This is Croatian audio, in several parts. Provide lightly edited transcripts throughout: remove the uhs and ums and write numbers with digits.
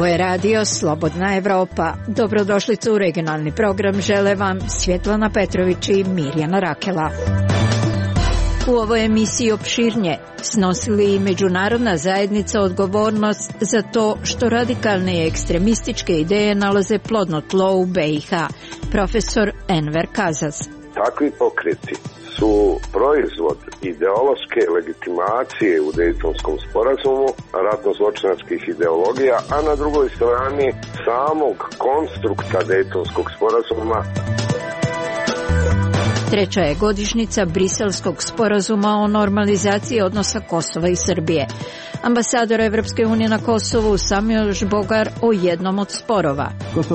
Ovo je radio Slobodna Evropa. Dobrodošlicu u regionalni program žele vam Svjetlana Petrović i Mirjana Rakela. U ovoj emisiji opširnije snosili i međunarodna zajednica odgovornost za to što radikalne i ekstremističke ideje nalaze plodno tlo u BiH. Profesor Enver Kazas. Takvi pokreti su proizvod ideološke legitimacije u Dejtonskom sporazumu, ratno-zločinačkih ideologija, a na drugoj strani samog konstrukta Dejtonskog sporazuma. Treća je godišnjica Briselskog sporazuma o normalizaciji odnosa Kosova i Srbije. Ambasador Evropske unije na Kosovu Samuel Žbogar o jednom od sporova.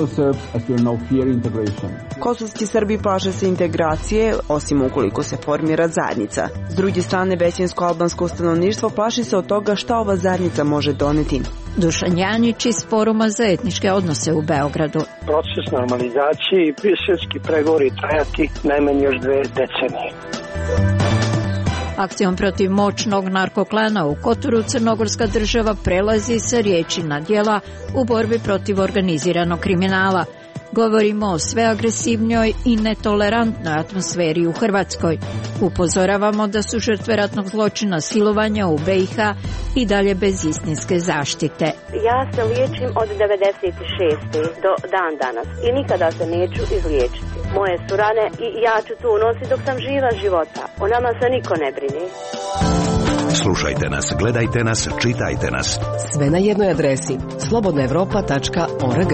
Kosovski Srbi plaše se integracije, osim ukoliko se formira zajednica. S druge strane, većinsko albansko stanovništvo plaši se od toga šta ova zajednica može doneti. Dušan Janjić iz Foruma za etničke odnose u Beogradu. Proces normalizacije i briselski pregovori trajati najmanje još 2 decenije. Akcijom protiv moćnog narkoklana u Kotoru crnogorska država prelazi sa riječi na djela u borbi protiv organiziranog kriminala. Govorimo o sve agresivnjoj i netolerantnoj atmosferi u Hrvatskoj. Upozoravamo da su žrtve ratnog zločina silovanja u BiH i dalje bez istinske zaštite. Ja se liječim od 96. do dan danas i nikada se neću izliječiti. Moje su rane i ja ću tu nositi dok sam živa života. O nama se niko ne brini. Slušajte nas, gledajte nas, čitajte nas. Sve na jednoj adresi slobodnaevropa.org.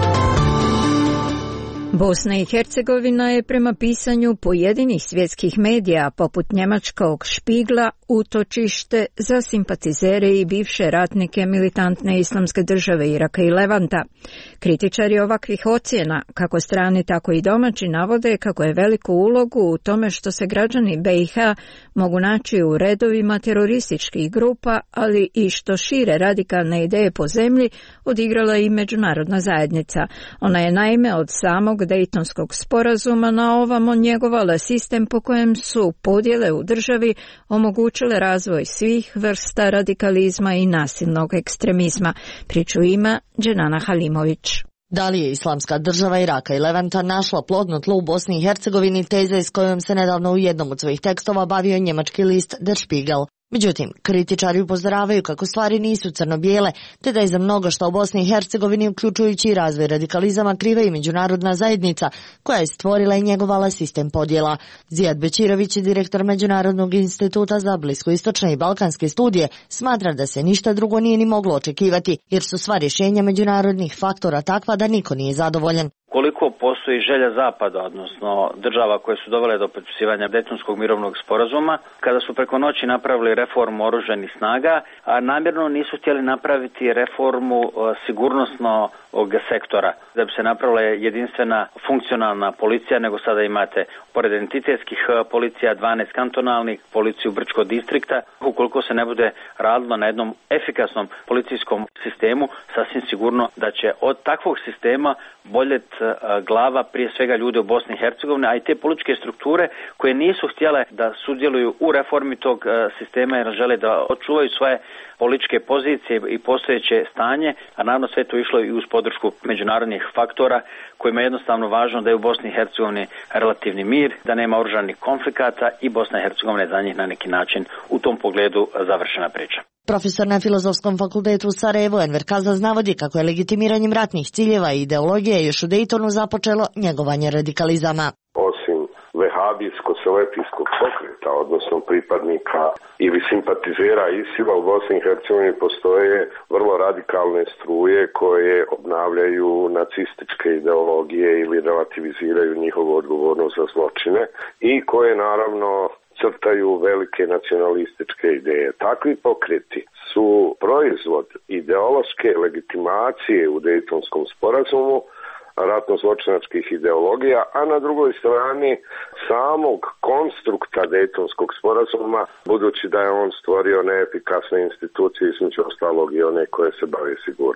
Bosna i Hercegovina je prema pisanju pojedinih svjetskih medija poput njemačkog Špigla utočište za simpatizere i bivše ratnike militantne islamske države Iraka i Levanta. Kritičari ovakvih ocjena, kako strani tako i domaći, navode kako je veliku ulogu u tome što se građani BiH mogu naći u redovima terorističkih grupa, ali i što šire radikalne ideje po zemlji odigrala i međunarodna zajednica. Ona je naime od samog Dejtonskog sporazuma na ovamo njegovala sistem po kojem su podjele u državi omogućile razvoj svih vrsta radikalizma i nasilnog ekstremizma. Priču ima Dženana Halimović. Da li je islamska država Iraka i Levanta našla plodno tlo u Bosni i Hercegovini, teze s kojom se nedavno u jednom od svojih tekstova bavio njemački list Der Spiegel. Međutim, kritičari upozoravaju kako stvari nisu crno-bijele, te da je za mnogo što u Bosni i Hercegovini, uključujući i razvoj radikalizama, kriva i međunarodna zajednica, koja je stvorila i njegovala sistem podjela. Zijad Bečirović, direktor Međunarodnog instituta za bliskoistočne i balkanske studije, smatra da se ništa drugo nije ni moglo očekivati, jer su sva rješenja međunarodnih faktora takva da niko nije zadovoljan. Koliko postoji želja Zapada, odnosno država koje su dovele do potpisivanja Dejtonskog mirovnog sporazuma, kada su preko noći napravili reformu oružanih snaga, a namjerno nisu htjeli napraviti reformu sigurnosnog sektora, da bi se napravila jedinstvena funkcionalna policija, nego sada imate pored entitetskih policija 12 kantonalnih, policiju Brčkog distrikta. Ukoliko se ne bude radilo na jednom efikasnom policijskom sistemu, sasvim sigurno da će od takvog sistema boljet glava prije svega ljude u Bosni i Hercegovini, a i te političke strukture koje nisu htjele da sudjeluju u reformi tog sistema jer žele da očuvaju svoje političke pozicije i postojeće stanje, a naravno sve to išlo i uz podršku međunarodnih faktora kojima je jednostavno važno da je u Bosni i Hercegovini relativni mir, da nema oružanih konflikata i Bosna i Hercegovina je za njih na neki način u tom pogledu završena priča. Profesor na Filozofskom fakultetu u Sarajevu Enver Kazas navodi kako je legitimiranjem ratnih ciljeva i ideologije još u Dejtonu započelo njegovanje radikalizama. Osim vehabijsko-selefijskog pokreta, odnosno pripadnika ili simpatizera ISIL-a u Bosni i Hercegovini postoje vrlo radikalne struje koje obnavljaju nacističke ideologije ili relativiziraju njihovu odgovornost za zločine i koje naravno crtaju velike nacionalističke ideje. Takvi pokreti su proizvod ideološke legitimacije u Dejtonskom sporazumu, ratno-zločinačkih ideologija, a na drugoj strani samog konstrukta Dejtonskog sporazuma, budući da je on stvorio neefikasne institucije, između ostalog i one koje se bave sigurnošću.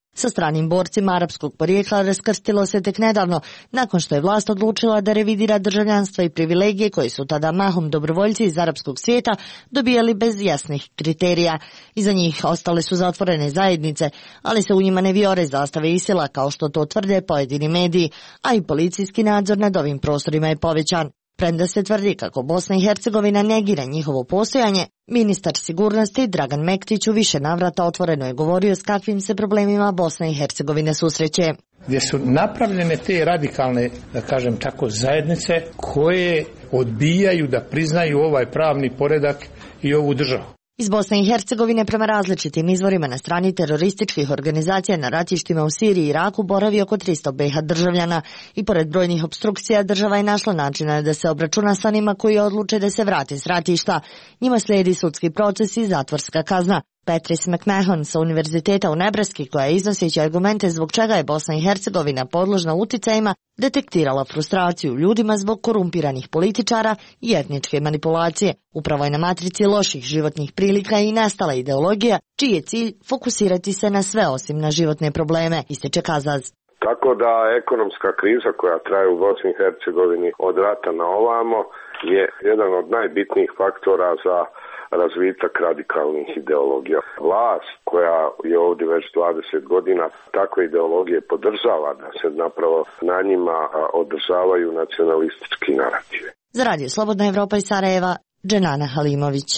sa stranim borcima arapskog porijekla raskrstilo se tek nedavno, nakon što je vlast odlučila da revidira državljanstva i privilegije koje su tada mahom dobrovoljci iz arapskog svijeta dobijali bez jasnih kriterija. Iza njih ostale su zatvorene zajednice, ali se u njima ne vijore zastave ISIL-a kao što to tvrde pojedini mediji, a i policijski nadzor nad ovim prostorima je povećan. Premda se tvrdi kako Bosna i Hercegovina negira njihovo postojanje, ministar sigurnosti Dragan Mektić u više navrata otvoreno je govorio s kakvim se problemima Bosna i Hercegovine susreće. Gdje su napravljene te radikalne, da kažem tako, zajednice koje odbijaju da priznaju ovaj pravni poredak i ovu državu. Iz Bosne i Hercegovine prema različitim izvorima na strani terorističkih organizacija na ratištima u Siriji i Iraku boravi oko 300 BiH državljana i pored brojnih opstrukcija država je našla načina da se obračuna sa onima koji odluče da se vrate s ratišta. Njima slijedi sudski proces i zatvorska kazna. Patrice McMahon sa Univerziteta u Nebraski, koja je iznoseći argumente zbog čega je Bosna i Hercegovina podložna uticajima, detektirala frustraciju ljudima zbog korumpiranih političara i etničke manipulacije. Upravo je na matrici loših životnih prilika i nastala ideologija, čiji je cilj fokusirati se na sve osim na životne probleme, ističe Kazaz. Tako da ekonomska kriza koja traje u Bosni i Hercegovini od rata na ovamo je jedan od najbitnijih faktora za razvitak radikalnih ideologija. Vlast koja je ovdje već 20 godina takve ideologije podržava da se napravo na njima održavaju nacionalistički narative. Za Radio Slobodna Evropa iz Sarajeva, Dženana Halimović.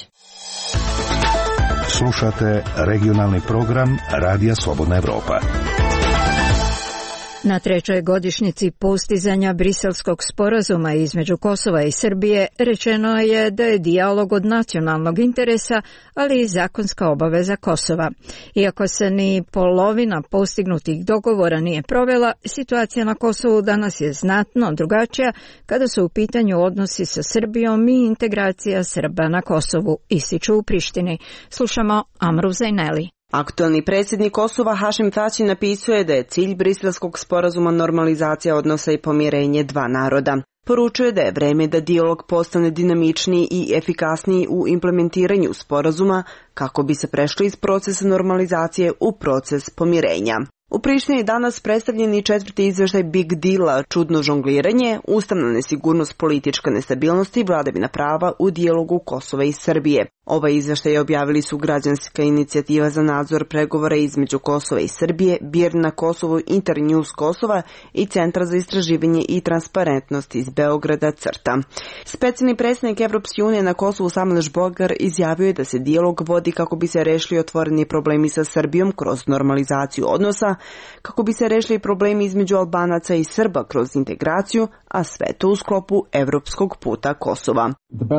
Slušate regionalni program Radija Slobodna Evropa. Na 3. godišnjici postizanja Briselskog sporazuma između Kosova i Srbije rečeno je da je dijalog od nacionalnog interesa, ali i zakonska obaveza Kosova. Iako se ni polovina postignutih dogovora nije provela, situacija na Kosovu danas je znatno drugačija kada su u pitanju odnosi sa Srbijom i integracija Srba na Kosovu, ističu u Prištini. Slušamo Amru Zajneli. Aktualni predsjednik Kosova Hašim Tači napisuje da je cilj Briselskog sporazuma normalizacija odnosa i pomirenje dva naroda. Poručuje da je vreme da dijalog postane dinamičniji i efikasniji u implementiranju sporazuma kako bi se prešli iz procesa normalizacije u proces pomirenja. U Prištini je danas predstavljen i 4. izveštaj Big Deala, čudno žongliranje, ustavna nesigurnost, politička nestabilnost i vladavina prava u dijalogu Kosova i Srbije. Ovaj izveštaj objavili su Građanska inicijativa za nadzor pregovora između Kosova i Srbije, BIRN na Kosovu, Internews Kosova i Centra za istraživanje i transparentnost iz Beograda CRTA. Specijalni predstavnik Evropske unije na Kosovu Samuel Žbogar izjavio je da se dijalog vodi kako bi se rešili otvoreni problemi sa Srbijom kroz normalizaciju odnosa, kako bi se rešili problemi između Albanaca i Srba kroz integraciju, a sve to u sklopu evropskog puta Kosova.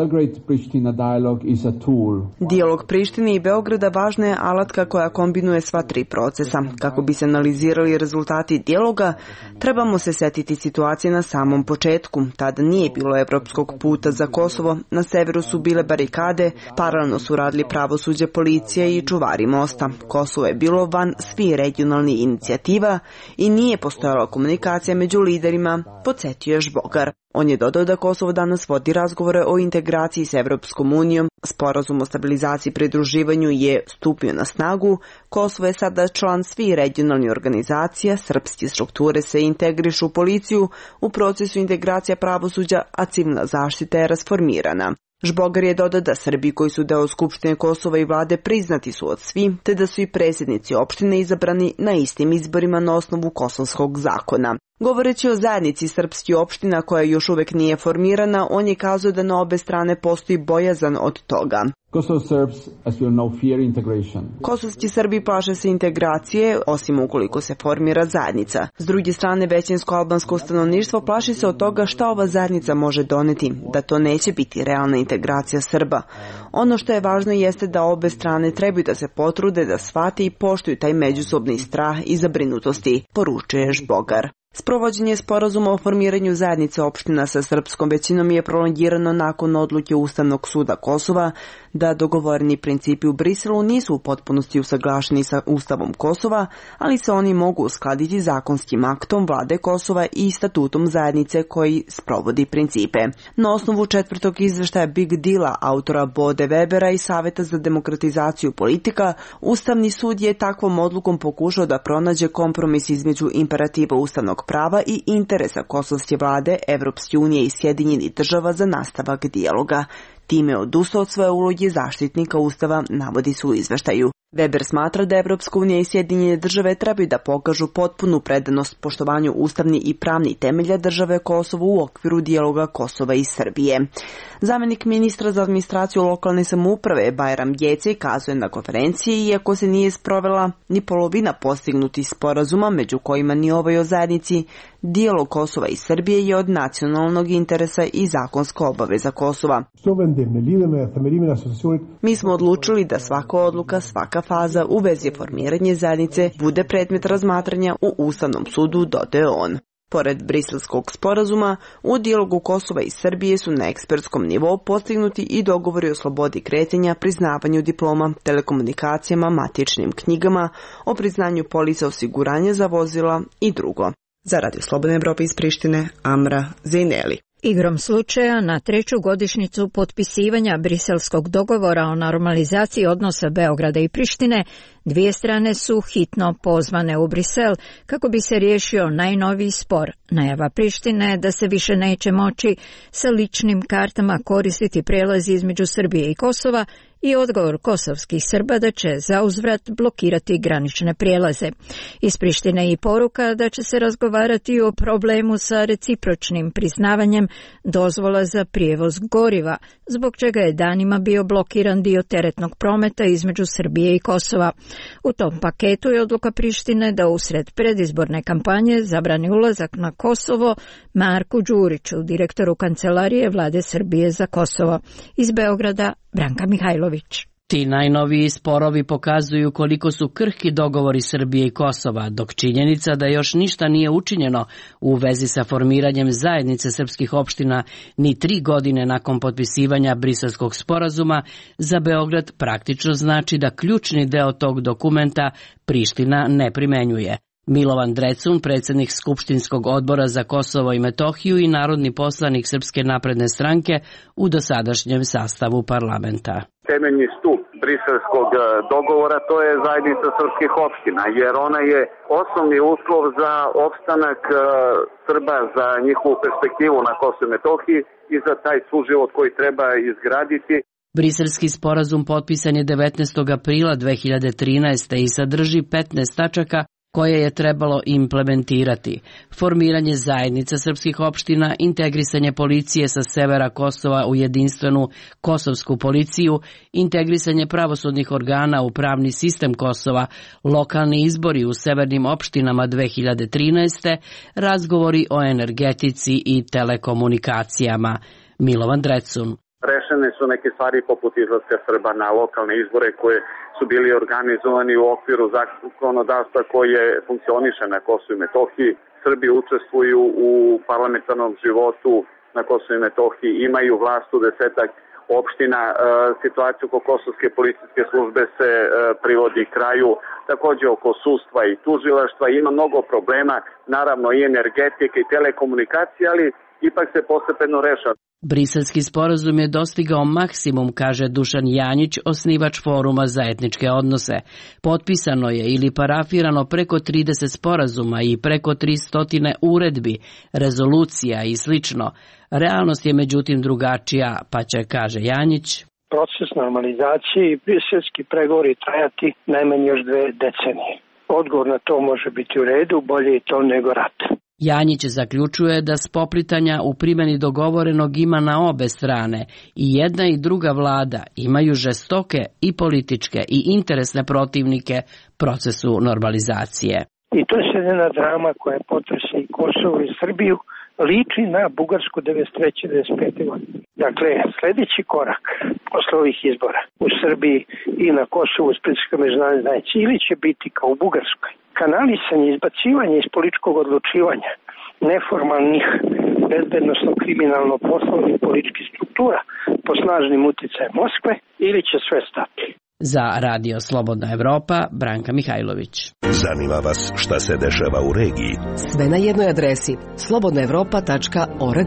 Dijalog Prištine i Beograda važna je alatka koja kombinuje sva tri procesa. Kako bi se analizirali rezultati dijaloga, trebamo se setiti situacije na samom početku. Tada nije bilo evropskog puta za Kosovo, na severu su bile barikade, paralelno su radili pravosuđe, policija i čuvari mosta. Kosovo je bilo van svih regionalnih inicijativa i nije postojala komunikacija među liderima, podsjetio je Žbogar. On je dodao da Kosovo danas vodi razgovore o integraciji s Evropskom unijom. Sporazum o stabilizaciji i pridruživanju je stupio na snagu. Kosovo je sada član svih regionalnih organizacija, srpske strukture se integrišu u policiju, u procesu integracija pravosuđa, a civilna zaštita je rasformirana. Žbogar je dodao da Srbi koji su deo Skupštine Kosova i vlade priznati su od svih, te da su i predsjednici opštine izabrani na istim izborima na osnovu kosovskog zakona. Govoreći o zajednici srpskih opština koja još uvek nije formirana, on je kazao da na obe strane postoji bojazan od toga. Kosovski Srbi plaše se integracije, osim ukoliko se formira zajednica. S druge strane, većinsko albansko stanovništvo plaši se od toga šta ova zajednica može doneti, da to neće biti realna integracija Srba. Ono što je važno jeste da obe strane trebaju da se potrude da shvate i poštuju taj međusobni strah i zabrinutosti, poručuje Žbogar. Sprovođenje sporazuma o formiranju zajednice opština sa srpskom većinom je prolongirano nakon odluke Ustavnog suda Kosova da dogovoreni principi u Briselu nisu u potpunosti usaglašeni sa Ustavom Kosova, ali se oni mogu uskladiti zakonskim aktom vlade Kosova i statutom zajednice koji sprovodi principe. Na osnovu četvrtog izveštaja Big Deala autora Bode Webera i Saveta za demokratizaciju politika, Ustavni sud je takvom odlukom pokušao da pronađe kompromis između imperativa ustavnog prava i interesa kosovske vlade, Evropske unije i Sjedinjenih država za nastavak dijaloga. Time odustao od svoje uloge zaštitnika Ustava, navodi se u izveštaju. Weber smatra da Evropska unija i Sjedinjene države trebaju da pokažu potpunu predanost poštovanju ustavni i pravni temelja države Kosovo u okviru dijaloga Kosova i Srbije. Zamenik ministra za administraciju lokalne samouprave Bajram Geci kazuje na konferenciji, iako se nije sprovela ni polovina postignutih sporazuma, među kojima ni ovaj o zajednici, dijalog Kosova i Srbije je od nacionalnog interesa i zakonska obaveza Kosova. Mi smo odlučili da svaka odluka, svaka faza u vezi formiranja zajednice bude predmet razmatranja u Ustavnom sudu, dodaje on. Pored briselskog sporazuma, u dijalogu Kosova i Srbije su na ekspertskom nivou postignuti i dogovori o slobodi kretanja, priznavanju diploma, telekomunikacijama, matičnim knjigama, o priznanju polisa osiguranja za vozila i drugo. Za Radio Slobodne Evrope iz Prištine, Amra Zejneli. Igrom slučaja, na 3. godišnjicu potpisivanja briselskog dogovora o normalizaciji odnosa Beograda i Prištine, dvije strane su hitno pozvane u Brisel kako bi se riješio najnoviji spor. Najava Prištine da se više neće moći sa ličnim kartama koristiti prelazi između Srbije i Kosova i odgovor kosovskih Srba da će zauzvrat blokirati granične prijelaze. Iz Prištine i poruka da će se razgovarati o problemu sa recipročnim priznavanjem dozvola za prijevoz goriva, zbog čega je danima bio blokiran dio teretnog prometa između Srbije i Kosova. U tom paketu je odluka Prištine da usred predizborne kampanje zabrani ulazak na Kosovo Marku Đuriću, direktoru Kancelarije vlade Srbije za Kosovo. Iz Beograda, Branka Mihajlović. Ti najnoviji sporovi pokazuju koliko su krhki dogovori Srbije i Kosova, dok činjenica da još ništa nije učinjeno u vezi sa formiranjem zajednice srpskih opština ni 3 godine nakon potpisivanja Briselskog sporazuma za Beograd praktično znači da ključni deo tog dokumenta Priština ne primenjuje. Milovan Drecun, predsjednik Skupštinskog odbora za Kosovo i Metohiju i narodni poslanik Srpske napredne stranke u dosadašnjem sastavu parlamenta. Temeljni stup briselskog dogovora to je zajednica srpskih opština, jer ona je osnovni uslov za opstanak Srba, za njihovu perspektivu na Kosovu i Metohiji i za taj suživot koji treba izgraditi. Briselski sporazum potpisan je 19. aprila 2013. i sadrži 15 tačaka koje je trebalo implementirati. Formiranje zajednica srpskih opština, integrisanje policije sa severa Kosova u jedinstvenu kosovsku policiju, integrisanje pravosudnih organa u pravni sistem Kosova, lokalni izbori u severnim opštinama 2013. razgovori o energetici i telekomunikacijama. Milovan Drecun. Rešene su neke stvari poput izlaska Srba na lokalne izbore koje su bili organizovani u okviru zakonodavstva koje funkcioniše na Kosovu i Metohiji. Srbi učestvuju u parlamentarnom životu na Kosovu i Metohiji, imaju vlast u 10 opština. Situacija oko kosovske policijske službe se privodi kraju, također oko sudstva i tužilaštva. Ima mnogo problema, naravno i energetike i telekomunikacije, ali ipak se postepeno rešava. Briselski sporazum je dostigao maksimum, kaže Dušan Janjić, osnivač Foruma za etničke odnose. Potpisano je ili parafirano preko 30 sporazuma i preko 300 uredbi, rezolucija i slično. Realnost je međutim drugačija, pa će, kaže Janjić, proces normalizacije i briselski pregovori trajati najmanje još 2 decenije. Odgovor na to može biti u redu, bolje je to nego rat. Janjić zaključuje da spoplitanja u primjeni dogovorenog ima na obe strane i jedna i druga vlada imaju žestoke i političke i interesne protivnike procesu normalizacije. I to je jedna drama koja je potresa i Kosovo i Srbiju, liči na Bugarsku 93-95. godine. Dakle, sljedeći korak posle ovih izbora u Srbiji i na Kosovu s pritiskom međunarodne zajednice ili će biti kao u Bugarskoj kanalisanje, izbacivanje iz političkog odlučivanja neformalnih bezbednosno-kriminalno poslovnih političkih struktura pod snažnim utjecajem Moskve ili će sve stati. Za Radio Slobodna Evropa, Branka Mihajlović. Zanima vas šta se dešava u regiji? Sve na jednoj adresi slobodnaevropa.org.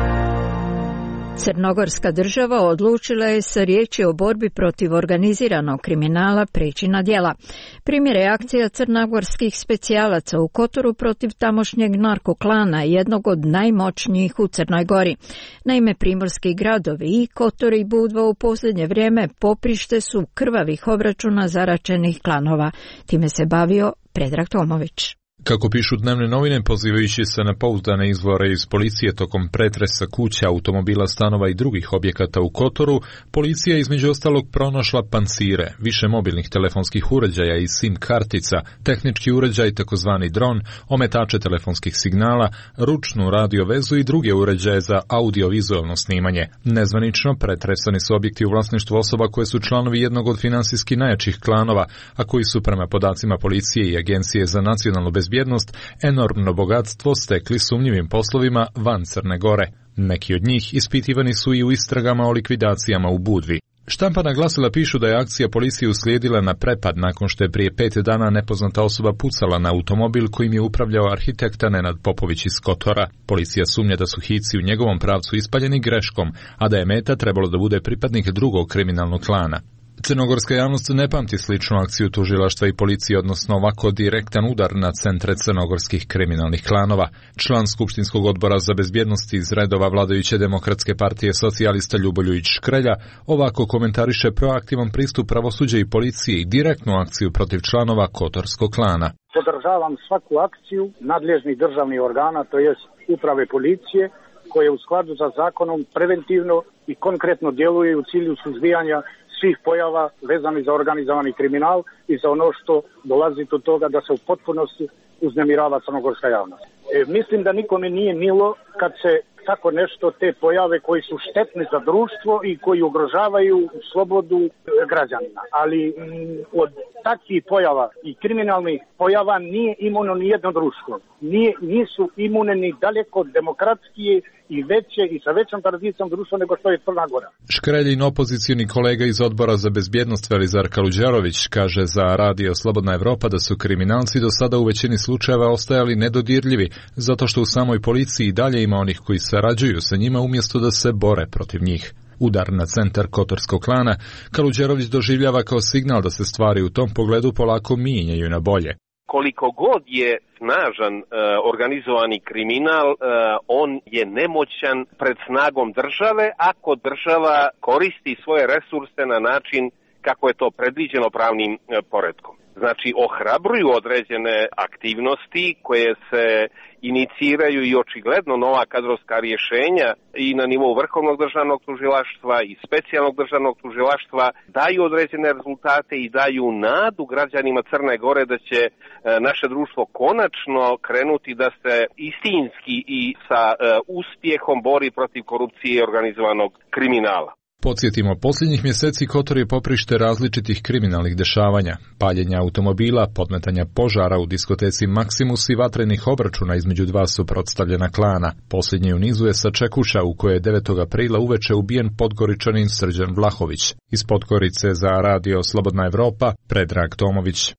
Crnogorska država odlučila je sa riječi o borbi protiv organiziranog kriminala preći na djela. Primjer je akcija crnogorskih specijalaca u Kotoru protiv tamošnjeg narkoklana, jednog od najmoćnijih u Crnoj Gori. Naime, primorski gradovi i Kotor i Budva u posljednje vrijeme poprište su krvavih obračuna zaračenih klanova. Time se bavio Predrag Tomović. Kako pišu dnevne novine, pozivajući se na pouzdane izvore iz policije tokom pretresa kuća, automobila, stanova i drugih objekata u Kotoru, policija je između ostalog pronašla pancire, više mobilnih telefonskih uređaja i SIM kartica, tehnički uređaj takozvani dron, ometače telefonskih signala, ručnu radiovezu i druge uređaje za audiovizualno snimanje. Nezvanično pretresani su objekti u vlasništvu osoba koje su članovi jednog od finansijski najjačih klanova, a koji su prema podacima policije i Agencije za nacionalnu bezbjednost enormno bogatstvo stekli sumnjivim poslovima van Crne Gore. Neki od njih ispitivani su i u istragama o likvidacijama u Budvi. Štampana glasila pišu da je akcija policije uslijedila na prepad nakon što je prije 5 dana nepoznata osoba pucala na automobil kojim je upravljao arhitekta Nenad Popović iz Kotora. Policija sumnja da su hici u njegovom pravcu ispaljeni greškom, a da je meta trebalo da bude pripadnik drugog kriminalnog klana. Crnogorska javnost ne pamti sličnu akciju tužilaštva i policije, odnosno ovako direktan udar na centre crnogorskih kriminalnih klanova. Član Skupštinskog odbora za bezbjednost iz redova vladajuće Demokratske partije socijalista Ljuboljujić Škrelja ovako komentariše proaktivan pristup pravosuđa i policije i direktnu akciju protiv članova Kotorskog klana. Podržavam svaku akciju nadležnih državnih organa, to jest uprave policije, koje u skladu sa zakonom preventivno i konkretno djeluju u cilju suzbijanja svih pojava vezani za organizovani kriminal i za ono što dolazi do toga da se u potpunosti uznemirava crnogorska javnost. Mislim da nikome nije milo kad se tako nešto, te pojave koji su štetne za društvo i koji ugrožavaju slobodu građanina. Ali od takvih pojava i kriminalnih pojava nije imuno ni jedno društvo. Nisu imune ni daleko demokratskije i veće i sa većom tradicijom društva nego što je Crna Gora. Škreljin opozicioni kolega iz Odbora za bezbjednost Velizar Kaluđerović kaže za Radio Slobodna Evropa da su kriminalci do sada u većini slučajeva ostajali nedodirljivi, zato što u samoj policiji dalje ima onih koji sarađuju sa njima umjesto da se bore protiv njih. Udar na centar Kotorskog klana Kaluđerović doživljava kao signal da se stvari u tom pogledu polako mijenjaju na bolje. Koliko god je snažan organizovani kriminal, on je nemoćan pred snagom države ako država koristi svoje resurse na način kako je to predviđeno pravnim poretkom. Znači, ohrabruju određene aktivnosti koje se iniciraju i očigledno nova kadrovska rješenja i na nivou Vrhovnog državnog tužilaštva i specijalnog državnog tužilaštva daju određene rezultate i daju nadu građanima Crne Gore da će naše društvo konačno krenuti da se istinski i sa uspjehom bori protiv korupcije i organizovanog kriminala. Podsjetimo, posljednjih mjeseci Kotor je poprište različitih kriminalnih dešavanja, paljenja automobila, podmetanja požara u diskoteci Maksimus i vatrenih obračuna između dva suprotstavljena klana. Posljednji u nizu je sa Čekuša u kojoj je 9. aprila uveče ubijen Podgoričanin Srđan Vlahović. Iz Podgorice za Radio Slobodna Evropa, Predrag Tomović.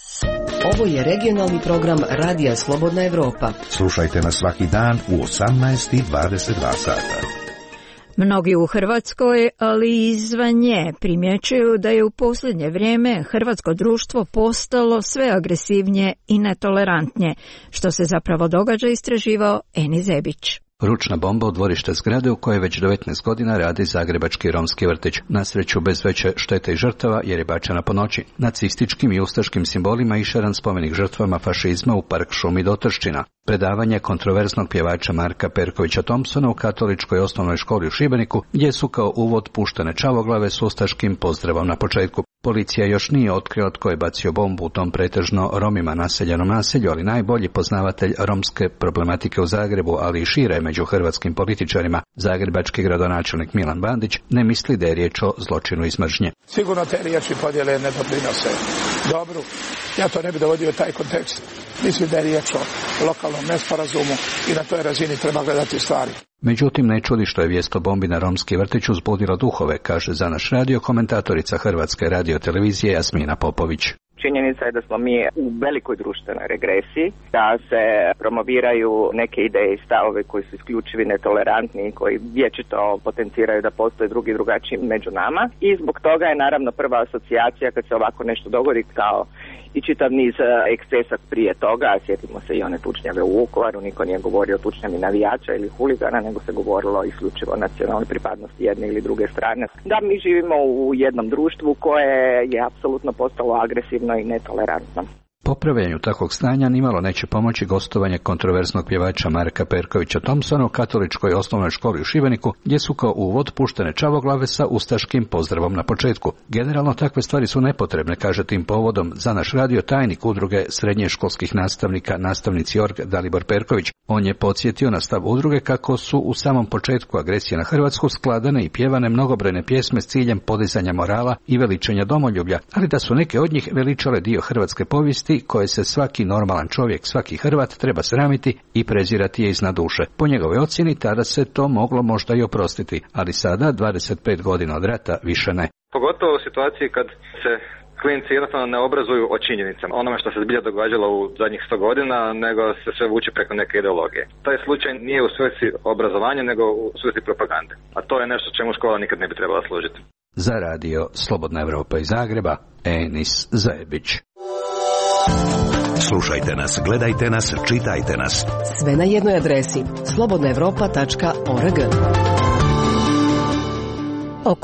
Ovo je regionalni program Radija Slobodna Evropa. Slušajte nas svaki dan u 18:22 sata. Mnogi u Hrvatskoj, ali i izvan nje, primjećuju da je u posljednje vrijeme hrvatsko društvo postalo sve agresivnije i netolerantnije, što se zapravo događa, istraživao Eni Zebić. Ručna bomba u dvorište zgrade u kojoj već 19 godina radi zagrebački romski vrtić. Na sreću bez veće štete i žrtava jer je bačena po noći. Nacističkim i ustaškim simbolima išaran spomenik žrtvama fašizma u park Šumi Dotrščina. Predavanje kontroverznog pjevača Marka Perkovića Thompsona u katoličkoj osnovnoj školi u Šibeniku, gdje su kao uvod puštene čavoglave s ustaškim pozdravom na početku. Policija još nije otkrila tko je bacio bombu u tom pretežno Romima naseljenom naselju, ali najbolji poznavatelj romske problematike u Zagrebu, ali i šire među hrvatskim političarima, zagrebački gradonačelnik Milan Bandić, ne misli da je riječ o zločinu iz mržnje. Sigurno te riječi podjele ne doprinose dobru. Ja to ne bi dovodio taj kontekst. Mislim da je riječ o lokalnom nesporazumu i na toj razini treba gledati stvari. Međutim, ne čudi što je vijest o bombi na romski vrtić uzbudila duhove, kaže za naš radio komentatorica Hrvatske radiotelevizije Jasmina Popović. Činjenica je da smo mi u velikoj društvenoj regresiji, da se promoviraju neke ideje i stavove koji su isključivi, netolerantni i koji vječito potenciraju da postoje drugi drugačiji među nama. I zbog toga je naravno prva asocijacija kad se ovako nešto dogodi kao i čitav niz ekscesa prije toga. Sjetimo se i one tučnjave u Vukovaru, niko nije govorio o tučnjavi navijača ili huligana, nego se govorilo isključivo o nacionalnoj pripadnosti jedne ili druge strane. Da, mi živimo u jednom društvu koje je apsolutno postalo agresivno i netolerantno. Popravljanju takvog stanja nimalo neće pomoći gostovanje kontroverznog pjevača Marka Perkovića Thompsona u katoličkoj osnovnoj školi u Šibeniku, gdje su kao uvod puštene čavoglave sa ustaškim pozdravom na početku. Generalno takve stvari su nepotrebne, kaže tim povodom za naš radio tajnik udruge srednješkolskih nastavnika Nastavnici org Dalibor Perković. On je podsjetio na stav udruge kako su u samom početku agresije na Hrvatsku skladane i pjevane mnogobrojne pjesme s ciljem podizanja morala i veličanja domoljublja, ali da su neke od njih veličale dio hrvatske povijesti koje se svaki normalan čovjek, svaki Hrvat treba sramiti i prezirati je iznad duše. Po njegove ocjeni tada se to moglo možda i oprostiti, ali sada, 25 godina od rata, više ne. Pogotovo u situaciji kad se klinci jednostavno ne obrazuju o činjenicama, onome što se zbilja događalo u zadnjih 100 godina, nego se sve vuče preko neke ideologije. Taj slučaj nije u svrsi obrazovanja, nego u svrsi propagande. A to je nešto čemu škola nikad ne bi trebala služiti. Za radio Slobodna Evropa iz Zagreba, Enis Zajebić. Slušajte nas, gledajte nas, čitajte nas. Sve na jednoj adresi slobodnaevropa.org. Oko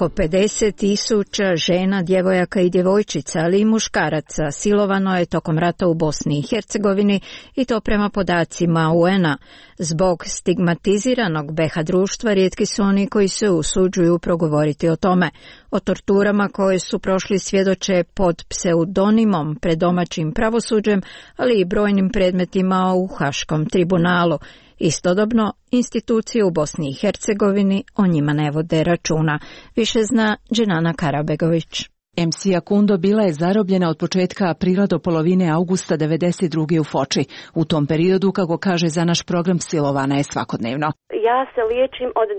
50.000 žena, djevojaka i djevojčica, ali i muškaraca silovano je tokom rata u Bosni i Hercegovini i to prema podacima UN-a. Zbog stigmatiziranog BiH društva rijetki su oni koji se usuđuju progovoriti o tome. O torturama koje su prošli svjedoče pod pseudonimom pred domaćim pravosuđem, ali i brojnim predmetima u Haškom tribunalu. Istodobno, institucije u Bosni i Hercegovini o njima ne vode računa. Više zna Dženana Karabegović. MC Kundo bila je zarobljena od početka aprila do polovine augusta 1992. u Foči. U tom periodu, kako kaže za naš program, silovana je svakodnevno. Ja se liječim od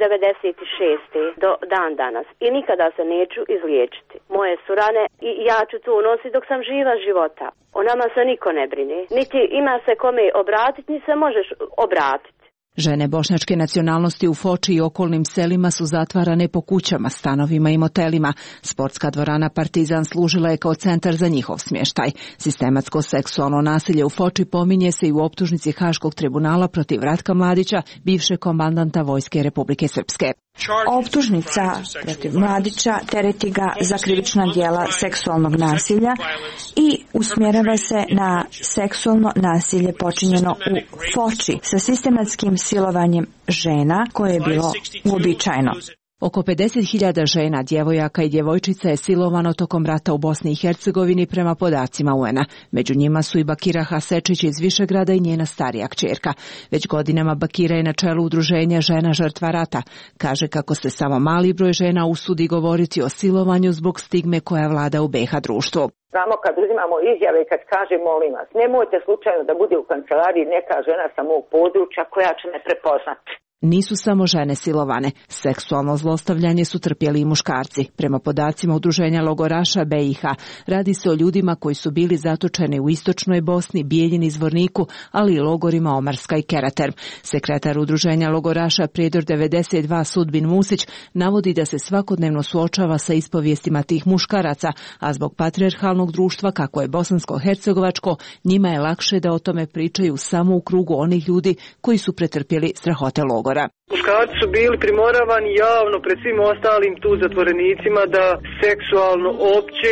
96. do dan danas i nikada se neću izliječiti. Moje su rane i ja ću tu nositi dok sam živa života. O nama se niko ne brine. Niti ima se kome obratiti, ni se možeš obratiti. Žene bošnjačke nacionalnosti u Foči i okolnim selima su zatvarane po kućama, stanovima i motelima. Sportska dvorana Partizan služila je kao centar za njihov smještaj. Sistematsko seksualno nasilje u Foči pominje se i u optužnici Haškog tribunala protiv Ratka Mladića, bivšeg komandanta Vojske Republike Srpske. Optužnica protiv Mladića tereti ga za krivična djela seksualnog nasilja i usmjerava se na seksualno nasilje počinjeno u Foči sa sistematskim silovanjem žena koje je bilo uobičajeno. Oko 50.000 žena, djevojaka i djevojčica je silovano tokom rata u Bosni i Hercegovini prema podacima UN-a. Među njima su i Bakira Hasečić iz Višegrada i njena starija kćerka. Već godinama Bakira je na čelu udruženja Žena žrtva rata. Kaže kako se samo mali broj žena usudi govoriti o silovanju zbog stigme koja vlada u BiH društvu. Samo kad uzimamo izjave i kad kaže molim vas, nemojte slučajno da bude u kancelariji neka žena sa mog područja koja će me prepoznati. Nisu samo žene silovane. Seksualno zlostavljanje su trpjeli i muškarci. Prema podacima udruženja logoraša BiH, radi se o ljudima koji su bili zatočeni u istočnoj Bosni, Bijeljini, Zvorniku, ali i logorima Omarska i Kerater. Sekretar udruženja logoraša Prijedor 92 Sudbin Musić navodi da se svakodnevno suočava sa ispovijestima tih muškaraca, a zbog patrijarhalnog društva kako je bosansko-hercegovačko, njima je lakše da o tome pričaju samo u krugu onih ljudi koji su pretrpjeli strahote logora. Muškarci su bili primoravani javno pred svim ostalim tu zatvorenicima da seksualno opće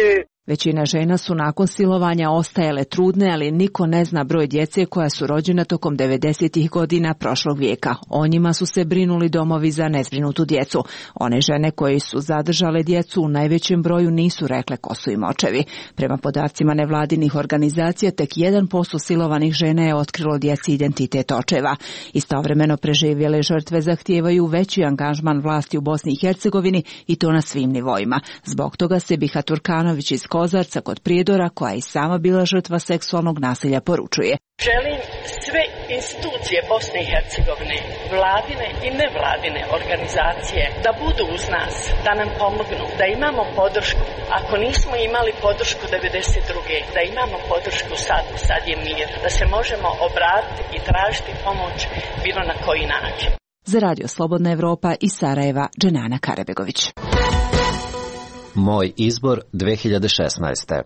Većina žena su nakon silovanja ostajale trudne, ali niko ne zna broj djece koja su rođena tokom 90. godina prošlog vijeka. O njima su se brinuli domovi za nezbrinutu djecu. One žene koje su zadržale djecu u najvećem broju nisu rekle ko su im očevi. Prema podacima nevladinih organizacija, tek 1% silovanih žena je otkrilo djeci identitet očeva. Istovremeno preživjele žrtve zahtijevaju veći angažman vlasti u Bosni i Hercegovini i to na svim nivoima. Zbog toga se Biha Turkanović iz Kozarca kod Prijedora, koja je i sama bila žrtva seksualnog nasilja, poručuje. Želim sve institucije Bosne i Hercegovine, vladine i nevladine organizacije, da budu uz nas, da nam pomognu, da imamo podršku. Ako nismo imali podršku 92. da imamo podršku sad je mir, da se možemo obratiti i tražiti pomoć bilo na koji način. Za Radio Slobodna Evropa iz Sarajeva, Dženana Karebegović. Moj izbor 2016.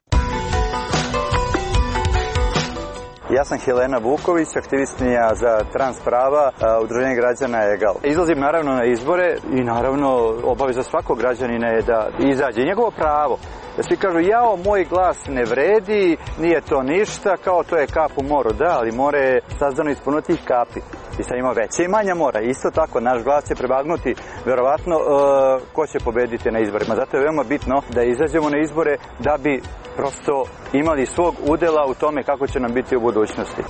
Ja sam Helena Vuković, aktivistkinja za trans prava, Udruženje građana EGAL. Izlazim naravno na izbore i naravno obaveza svakog građanina je da izađe. Njegovo pravo. Da svi kažu, jao, moj glas ne vredi, nije to ništa, kao to je kap u moru. Da, ali more je sazdano iz puno tih kapi. I sad ima veće i manja mora. Isto tako, naš glas će prevagnuti verovatno ko će pobediti na izborima. Zato je veoma bitno da izađemo na izbore da bi prosto imali svog udela u tome kako će nam biti u budućnosti.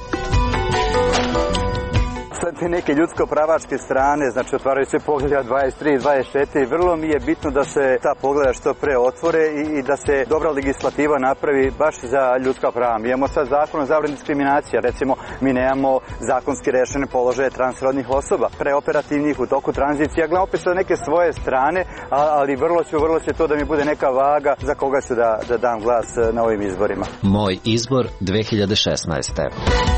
Sad te neke ljudsko-pravačke strane, znači otvaraju se poglavlja 23 i 24, vrlo mi je bitno da se ta poglavlja što pre otvore i da se dobra legislativa napravi baš za ljudska prava. Mi imamo sad zakon o zabrani diskriminacije, recimo mi nemamo zakonski rešene položaje transrodnih osoba, preoperativnih u toku tranzicije. Ja gledam opet sa neke svoje strane, ali vrlo će to da mi bude neka vaga za koga ću da dam glas na ovim izborima. Moj izbor 2016.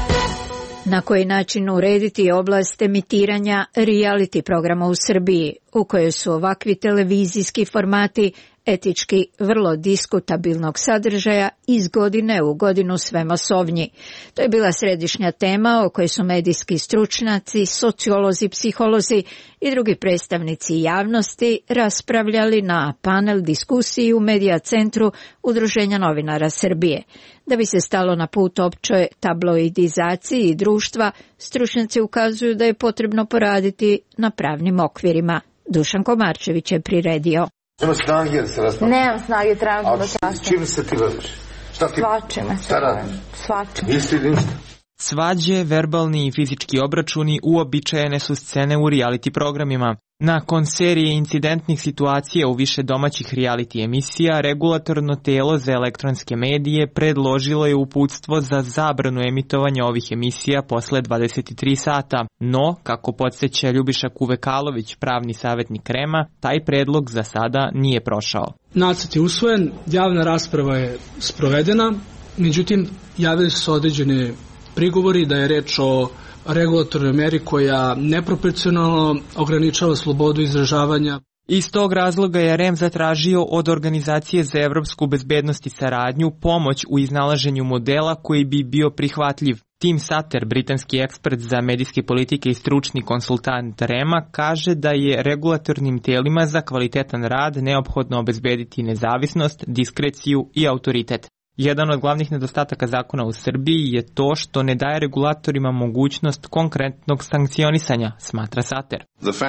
Na koji način urediti oblast emitiranja reality programa u Srbiji, u kojoj su ovakvi televizijski formati etički vrlo diskutabilnog sadržaja iz godine u godinu sve masovnji. To je bila središnja tema o kojoj su medijski stručnjaci, sociolozi, psiholozi i drugi predstavnici javnosti raspravljali na panel diskusiji u Medija centru Udruženja novinara Srbije. Da bi se stalo na put općoj tabloidizaciji društva, stručnjaci ukazuju da je potrebno poraditi na pravnim okvirima. Dušan Komarčević je priredio. Nema snage da se raspravlja. Nemam snage, trenutno da čašćam. Čim se ti baviš? Svačime se bavim. Svačime. Nisi ništa? Svađe, verbalni i fizički obračuni uobičajene su scene u reality programima. Nakon serije incidentnih situacija u više domaćih reality emisija, regulatorno telo za elektronske medije predložilo je uputstvo za zabranu emitovanja ovih emisija posle 23 sata. No, kako podsjeća Ljubiša Kuvekalović, pravni savjetnik REM-a, taj predlog za sada nije prošao. Nacrt je usvojen, javna rasprava je sprovedena, međutim, javili su se određene prigovori da je reč o regulatornoj meri koja neproporcionalno ograničava slobodu izražavanja. Iz tog razloga je REM zatražio od Organizacije za evropsku bezbednost i saradnju pomoć u iznalaženju modela koji bi bio prihvatljiv. Tim Sater, britanski ekspert za medijske politike i stručni konsultant REM-a, kaže da je regulatornim telima za kvalitetan rad neophodno obezbediti nezavisnost, diskreciju i autoritet. Jedan od glavnih nedostataka zakona u Srbiji je to što ne daje regulatorima mogućnost konkretnog sankcionisanja, smatra Sater.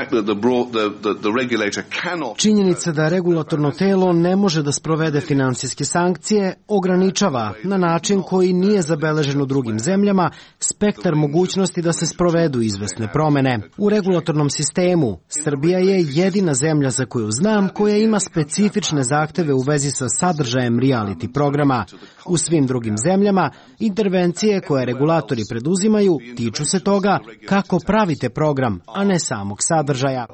Činjenica da regulatorno telo ne može da sprovede finansijske sankcije ograničava na način koji nije zabeležen u drugim zemljama spektar mogućnosti da se sprovedu izvesne promene. U regulatornom sistemu Srbija je jedina zemlja za koju znam koja ima specifične zahteve u vezi sa sadržajem reality programa. U svim drugim zemljama, intervencije koje regulatori preduzimaju tiču se toga kako pravite program, a ne samog sadržaja.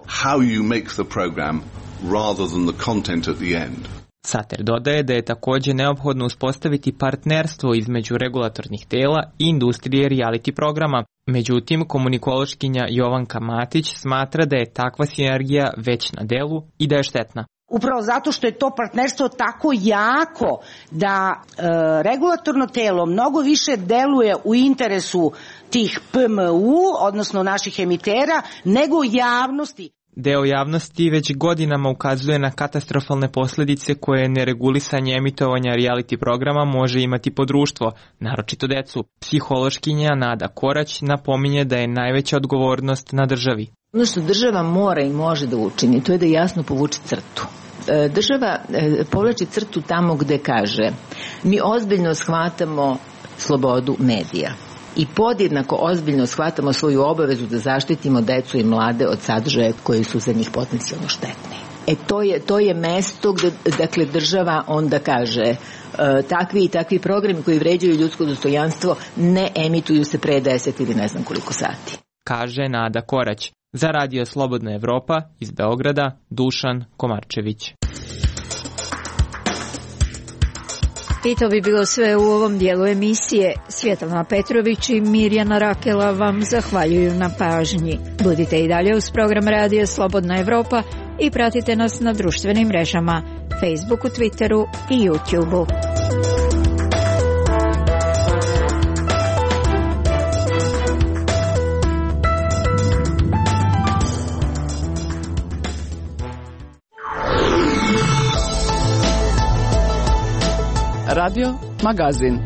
Sater dodaje da je također neophodno uspostaviti partnerstvo između regulatornih tela i industrije reality programa. Međutim, komunikološkinja Jovanka Matić smatra da je takva sinergija već na delu i da je štetna. Upravo zato što je to partnerstvo tako jako da regulatorno telo mnogo više deluje u interesu tih PMU, odnosno naših emitera, nego javnosti. Deo javnosti već godinama ukazuje na katastrofalne posljedice koje neregulisanje emitovanja reality programa može imati po društvo, naročito decu. Psihološkinja Nada Korać napominje da je najveća odgovornost na državi. Ono što država mora i može da učini, to je da jasno povuče crtu. Država povlači crtu tamo gde kaže mi ozbiljno shvatamo slobodu medija i podjednako ozbiljno shvatamo svoju obavezu da zaštitimo decu i mlade od sadržaja koji su za njih potencijalno štetni. To je mesto gde, dakle, država onda kaže takvi i takvi programi koji vređaju ljudsko dostojanstvo ne emituju se pre 10 ili ne znam koliko sati. Kaže Nada Korać. Za Radio Slobodna Evropa iz Beograda, Dušan Komarčević. I to bi bilo sve u ovom dijelu emisije. Svjetlana Petrović i Mirjana Rakela vam zahvaljuju na pažnji. Budite i dalje uz program Radio Slobodna Evropa i pratite nas na društvenim mrežama Facebooku, Twitteru i YouTubeu. Radio Magazin.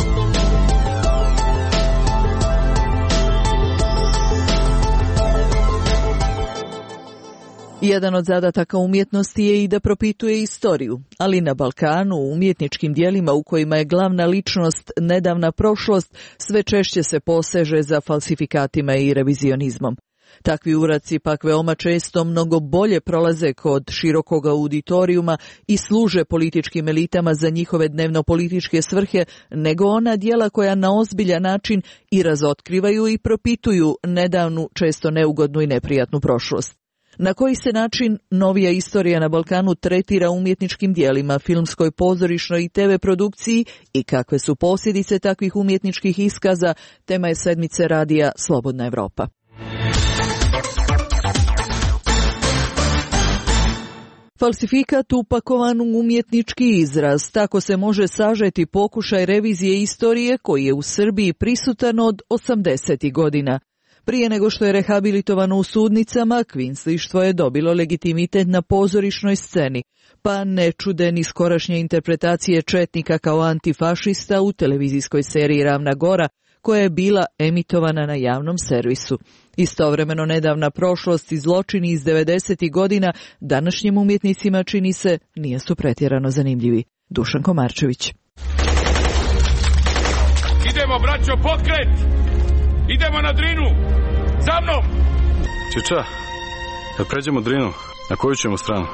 Jedan od zadataka umjetnosti je i da propituje istoriju, ali na Balkanu u umjetničkim dijelima u kojima je glavna ličnost nedavna prošlost sve češće se poseže za falsifikatima i revizionizmom. Takvi uraci pak veoma često mnogo bolje prolaze kod širokog auditorijuma i služe političkim elitama za njihove dnevno-političke svrhe nego ona dijela koja na ozbiljan način i razotkrivaju i propituju nedavnu, često neugodnu i neprijatnu prošlost. Na koji se način novija istorija na Balkanu tretira umjetničkim dijelima, filmskoj, pozorišnoj i TV produkciji i kakve su posljedice takvih umjetničkih iskaza, tema je sedmice radija Slobodna Evropa. Falsifikat upakovan u umjetnički izraz, tako se može sažeti pokušaj revizije istorije koji je u Srbiji prisutan od 80. godina. Prije nego što je rehabilitovano u sudnicama, kvinslištvo je dobilo legitimitet na pozorišnoj sceni, pa ne čude ni skorašnje interpretacije četnika kao antifašista u televizijskoj seriji Ravna Gora, koja je bila emitovana na javnom servisu. Istovremeno nedavna prošlost i zločini iz 90. godina današnjim umjetnicima čini se nisu pretjerano zanimljivi. Dušan Komarčević. Idemo, braćo, pokret! Idemo na Drinu! Za mnom! Čiča, da pređemo Drinu, na koju ćemo stranu?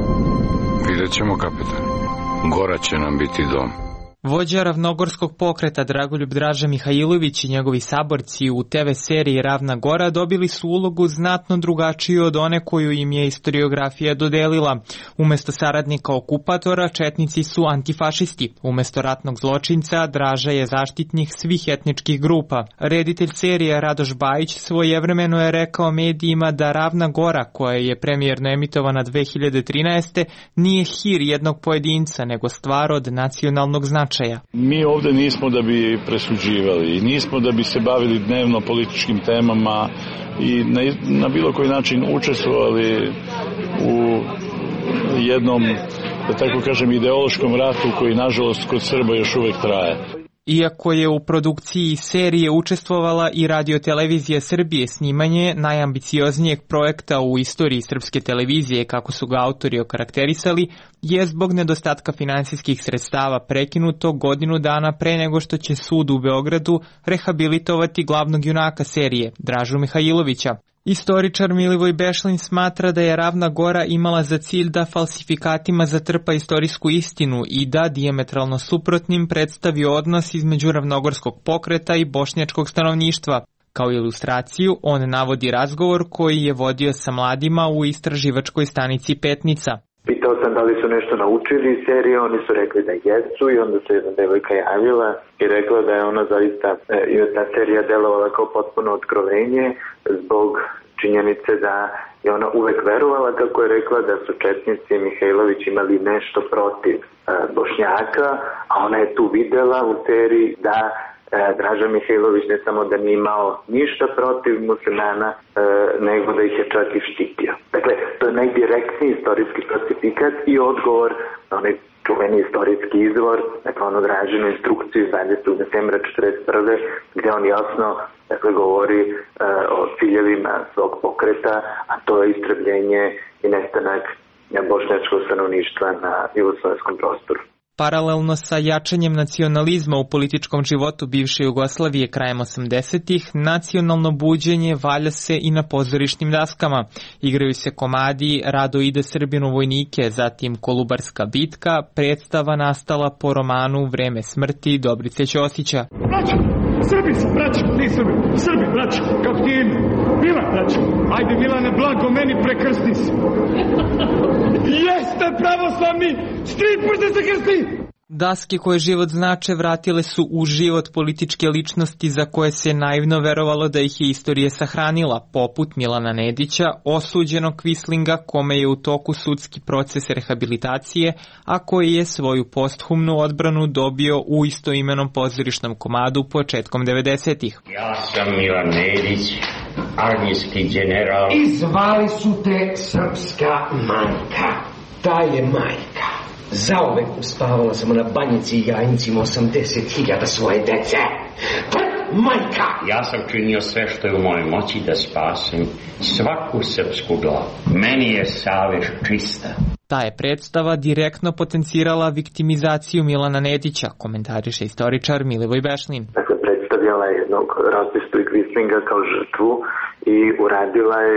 Vidjet ćemo, kapitan. Gora će nam biti dom. Vođa ravnogorskog pokreta Dragoljub Draža Mihajlović i njegovi saborci u TV seriji Ravna Gora dobili su ulogu znatno drugačiju od one koju im je historiografija dodelila. Umesto saradnika okupatora, četnici su antifašisti. Umesto ratnog zločinca, Draža je zaštitnik svih etničkih grupa. Reditelj serije Radoš Bajić svojevremeno je rekao medijima da Ravna Gora, koja je premijerno emitovana 2013. nije hir jednog pojedinca, nego stvar od nacionalnog značaja. Mi ovdje nismo da bi presuđivali i nismo da bi se bavili dnevno političkim temama i na bilo koji način učestvovali u jednom, da tako kažem, ideološkom ratu koji nažalost kod Srba još uvek traje. Iako je u produkciji serije učestvovala i Radio-televizija Srbije, snimanje najambicioznijeg projekta u istoriji srpske televizije, kako su ga autori okarakterisali, je zbog nedostatka finansijskih sredstava prekinuto godinu dana pre nego što će sud u Beogradu rehabilitovati glavnog junaka serije, Dražu Mihajlovića. Istoričar Milivoj Bešlin smatra da je Ravna Gora imala za cilj da falsifikatima zatrpa istorijsku istinu i da dijametralno suprotnim predstavi odnos između ravnogorskog pokreta i bošnjačkog stanovništva. Kao ilustraciju, on navodi razgovor koji je vodio sa mladima u istraživačkoj stanici Petnica. Pitao sam da li su nešto naučili iz serije, oni su rekli da jesu i onda se jedna devojka javila i rekla da je ona zaista, ta serija delovala kao potpuno otkrovenje zbog činjenice da je ona uvek verovala, kako je rekla, da su četnici i Mihajlović imali nešto protiv Bošnjaka, a ona je tu videla u seriji da Draža Mihajlović ne samo da nije imao ništa protiv muslimana, nego da ih je čak i štitio. Dakle, to je najdirektniji istorijski falsifikat i odgovor na onaj čuveni istorijski izvor, dakle ono Dražinu instrukciju iz 20. decembra 1941. gde on jasno govori o ciljevima svog pokreta, a to je istrebljenje i nestanak bošnjačkog stanovništva na jugoslovenskom prostoru. Paralelno sa jačanjem nacionalizma u političkom životu bivše Jugoslavije krajem 80-ih, nacionalno buđenje valja se i na pozorišnim daskama. Igraju se komadi Rado ide Srbinu vojnike, zatim Kolubarska bitka, predstava nastala po romanu Vreme smrti Dobrice Ćosića. Braćo, Srbi sam, braćo, ti Srbi, braćo, kako ti ime? Milan, braćo, ajde Milane, blago meni prekrsti se. Jeste pravoslavni, strit možda se krsti! Daske koje život znače vratile su u život političke ličnosti za koje se naivno verovalo da ih je istorija sahranila, poput Milana Nedića, osuđenog Quislinga kome je u toku sudski proces rehabilitacije, a koji je svoju posthumnu odbranu dobio u istoimenom pozorišnom komadu početkom 90-ih. Ja sam Milan Nedić, armijski general. I zvali su te srpska majka. Ta je majka. Zauvek uspavala sam na banjici i jajnicima 80.000 svoje dece. Majka! Ja sam činio sve što je u mojoj moći da spasem svaku srpsku glavu. Meni je savest čista. Ta je predstava direktno potencirala viktimizaciju Milana Nedića, komentariše istoričar Milivoj Bešlin. Dakle, predstavljala je jednog rasistu i Quislinga kao žrtvu i uradila je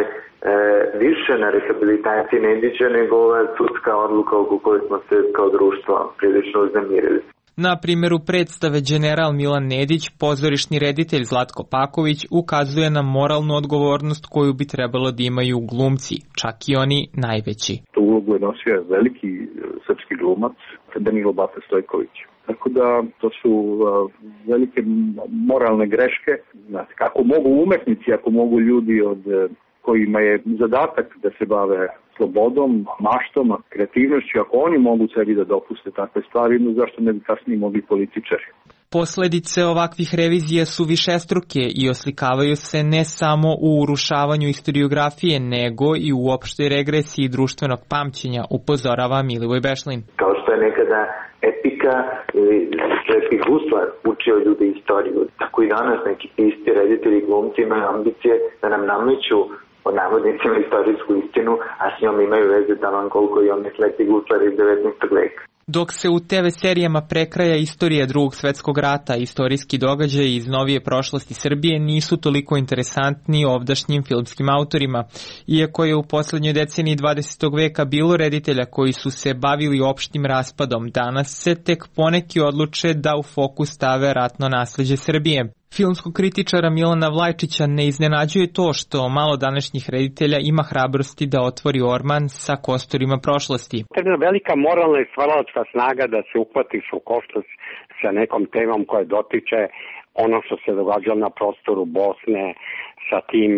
više na rehabilitaciji Nedića nego ova sudska odluka oko koje smo se kao društvo prilično uznemirili. Na primjeru predstave General Milan Nedić, pozorišni reditelj Zlatko Paković ukazuje na moralnu odgovornost koju bi trebalo da imaju glumci, čak i oni najveći. Tu ulogu je nosio veliki srpski glumac Danilo Bata Stojković. Tako da to su velike moralne greške. Kako mogu umetnici, ako mogu ljudi od kojima je zadatak da se bave slobodom, maštom, kreativnošću, ako oni mogu sebi da dopuste takve stvari, no zašto ne bi kasnije mogli političari? Posledice ovakvih revizija su višestruke i oslikavaju se ne samo u urušavanju istoriografije, nego i u opštoj regresiji društvenog pamćenja, upozorava Milivoj Bešlin. Kao što je nekada epika ili svetskih gusla učio ljude istoriju, tako i danas neki isti reditelji i glumci imaju ambicije da nam nameću od navodnicima istorijsku istinu, a s njom imaju veze taman koliko i oni slepi guslari iz 19. veka. Dok se u TV serijama prekraja istorija Drugog svetskog rata, istorijski događaji iz novije prošlosti Srbije nisu toliko interesantni ovdašnjim filmskim autorima. Iako je u poslednjoj deceniji 20. veka bilo reditelja koji su se bavili opštim raspadom, danas se tek poneki odluče da u fokus stave ratno nasleđe Srbije. Filmskog kritičara Milana Vlajčića ne iznenađuje to što malo današnjih reditelja ima hrabrosti da otvori orman sa kosturima prošlosti. Jedna velika moralna i stvaralačka snaga da se uhvatiš u koštac sa nekom temom koja dotiče ono što se događalo na prostoru Bosne, sa tim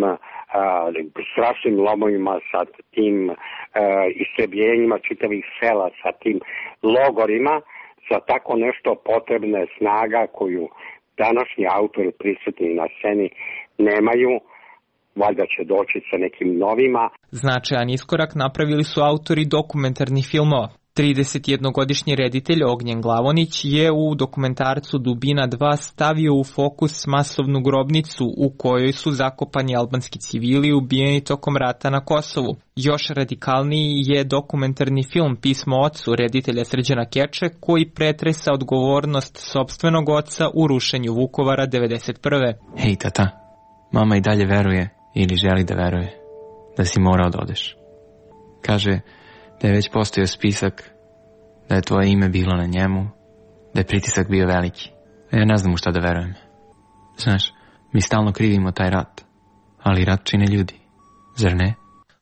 strašnim lomovima, sa tim istrebljenjima čitavih sela, sa tim logorima, za tako nešto potrebna je snaga koju današnji autori prisutni na sceni nemaju, valjda će doći sa nekim novima. Značajan iskorak napravili su autori dokumentarnih filmova. 31-godišnji reditelj Ognjen Glavonić je u dokumentarcu Dubina 2 stavio u fokus masovnu grobnicu u kojoj su zakopani albanski civili ubijeni tokom rata na Kosovu. Još radikalniji je dokumentarni film Pismo ocu reditelja Srđana Keče koji pretresa odgovornost sopstvenog oca u rušenju Vukovara 1991. Hej tata, mama i dalje veruje ili želi da veruje da si morao da odeš. Kaže da je već postojao spisak, da je tvoje ime bilo na njemu, da je pritisak bio veliki. Ja ne znam u šta da verujem. Znaš, mi stalno krivimo taj rat, ali rat čine ljudi, zar ne?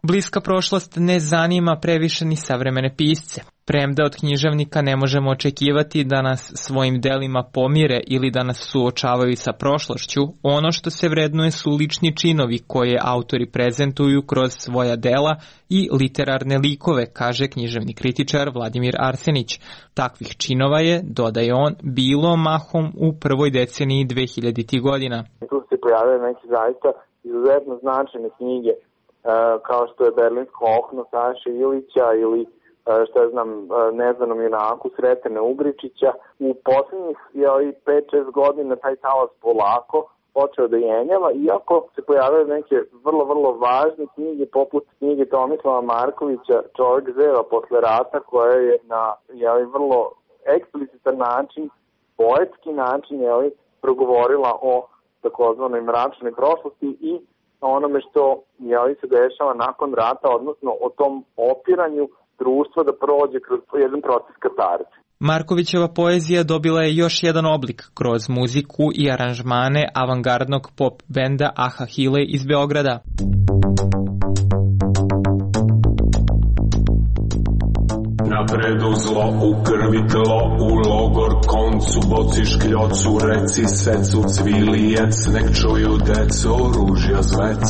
Bliska prošlost ne zanima previše ni savremene pisce. Premda od književnika ne možemo očekivati da nas svojim delima pomire ili da nas suočavaju sa prošlošću, ono što se vrednuje su lični činovi koje autori prezentuju kroz svoja dela i literarne likove, kaže književni kritičar Vladimir Arsenić. Takvih činova je, dodaje on, bilo mahom u prvoj deceniji 2000. godina. Tu se pojavaju neke zaista izuzetno značajne knjige, kao što je Berlinsko okno Saše Ilića ili što ja znam, Neznanom junaku Sretena Ugričića. U poslednjih 5-6 godina taj talas polako počeo da jenjava, iako se pojavaju neke vrlo važne knjige, poput knjige Tomislava Markovića Čovjek zeva posle rata, koja je na vrlo eksplicitan način, poetski način, progovorila o takozvanoj mračnoj prošlosti i onome što se dešava nakon rata, odnosno o tom opiranju društva da prođe kroz jedan proces katarze. Markovićeva poezija dobila je još jedan oblik kroz muziku i aranžmane avangardnog pop benda Aha Hile iz Beograda. Napredu zlo, u krvi tlo, u logor koncu, boci škljocu, reci secu, cvilijec, nek čuju deco, oružja zvec.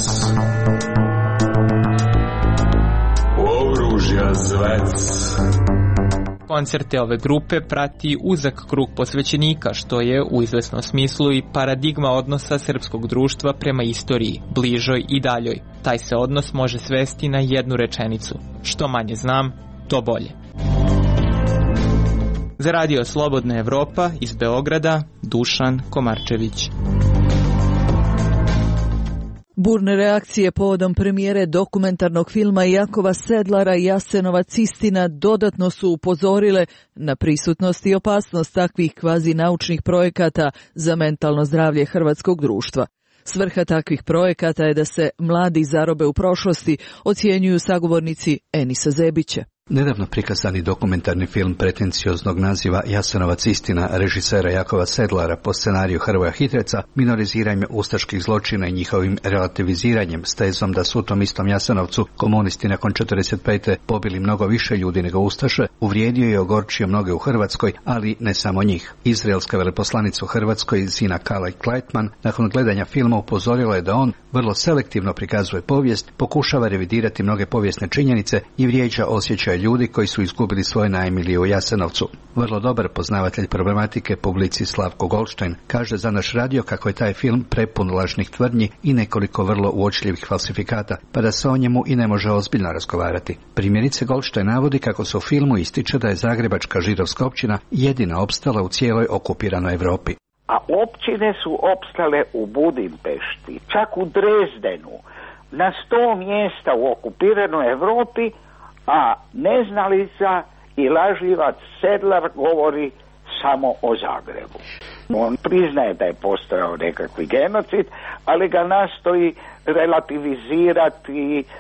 Oružja zvec. Koncerte ove grupe prati uzak krug posvećenika, što je u izvesnom smislu i paradigma odnosa srpskog društva prema istoriji, bližoj i daljoj. Taj se odnos može svesti na jednu rečenicu: što manje znam, to bolje. Za Radio Slobodna Evropa iz Beograda, Dušan Komarčević. Burne reakcije povodom premijere dokumentarnog filma Jakova Sedlara Jasenovac istina dodatno su upozorile na prisutnost i opasnost takvih kvazi naučnih projekata za mentalno zdravlje hrvatskog društva. Svrha takvih projekata je da se mladi zarobe u prošlosti, ocjenjuju sagovornici Enisa Zebića. Nedavno prikazani dokumentarni film pretencioznog naziva Jasenovac istina režisera Jakova Sedlara po scenariju Hrvoja Hitreca minoriziranjem ustaških zločina i njihovim relativiziranjem s tezom da su u tom istom Jasenovcu komunisti nakon 45. pobili mnogo više ljudi nego ustaše, uvrijedio i ogorčio mnoge u Hrvatskoj, ali ne samo njih. Izraelska veleposlanica u Hrvatskoj Zina Kalaj-Kleitman nakon gledanja filma upozorila je da on vrlo selektivno prikazuje povijest, pokušava revidirati mnoge povijesne činjenice i vrijeđa osjećaj ljudi koji su izgubili svoje najmilije u Jasenovcu. Vrlo dobar poznavatelj problematike, publicist Slavko Goldstein, kaže za naš radio kako je taj film prepun lažnih tvrdnji i nekoliko vrlo uočljivih falsifikata, pa da se o njemu i ne može ozbiljno razgovarati. Primjerice, Goldstein navodi kako se u filmu ističe da je zagrebačka židovska općina jedina opstala u cijeloj okupiranoj Europi. A općine su opstale u Budimpešti, čak u Drezdenu, na 100 mjesta u okupiranoj Europi, a neznalica i lažljivac Sedlar govori samo o Zagrebu. On priznaje da je postojao nekakvi genocid, ali ga nastoji relativizirati,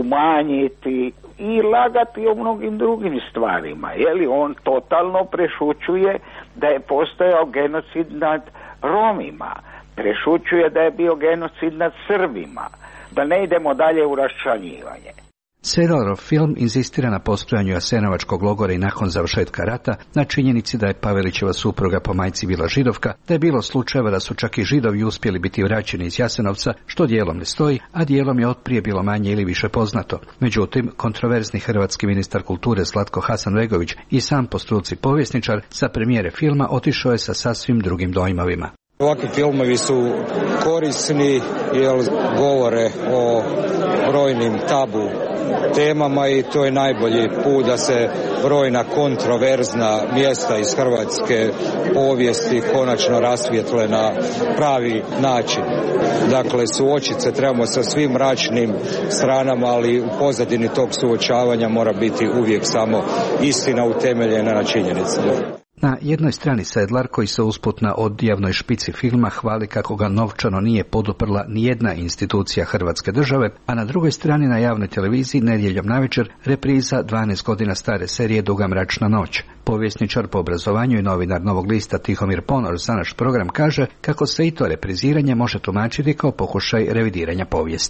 umanjiti i lagati o mnogim drugim stvarima. On totalno prešućuje da je postojao genocid nad Romima, prešućuje da je bio genocid nad Srbima, da ne idemo dalje u raščlanjivanje. Sedlarov film inzistira na postojanju Jasenovačkog logora i nakon završetka rata, na činjenici da je Pavelićeva supruga po majci bila židovka, da je bilo slučajeva da su čak i židovi uspjeli biti vraćeni iz Jasenovca, što dijelom ne stoji, a dijelom je otprije bilo manje ili više poznato. Međutim, kontroverzni hrvatski ministar kulture Zlatko Hasanbegović i sam po struci povjesničar sa premijere filma otišao je sa sasvim drugim dojmovima. Ovakvi filmovi su korisni jer govore o brojnim tabu temama i to je najbolji put da se brojna kontroverzna mjesta iz hrvatske povijesti konačno rasvijetle na pravi način. Dakle, suočiti se trebamo sa svim mračnim stranama, ali u pozadini tog suočavanja mora biti uvijek samo istina utemeljena na činjenicama. Na jednoj strani Sedlar, koji se usput na odjavnoj špici filma hvali kako ga novčano nije poduprla nijedna institucija Hrvatske države, a na drugoj strani na javnoj televiziji nedjeljom navečer repriza 12 godina stare serije Duga mračna noć. Povjesničar po obrazovanju i novinar Novog lista Tihomir Ponor za naš program kaže kako se i to repriziranje može tumačiti kao pokušaj revidiranja povijesti.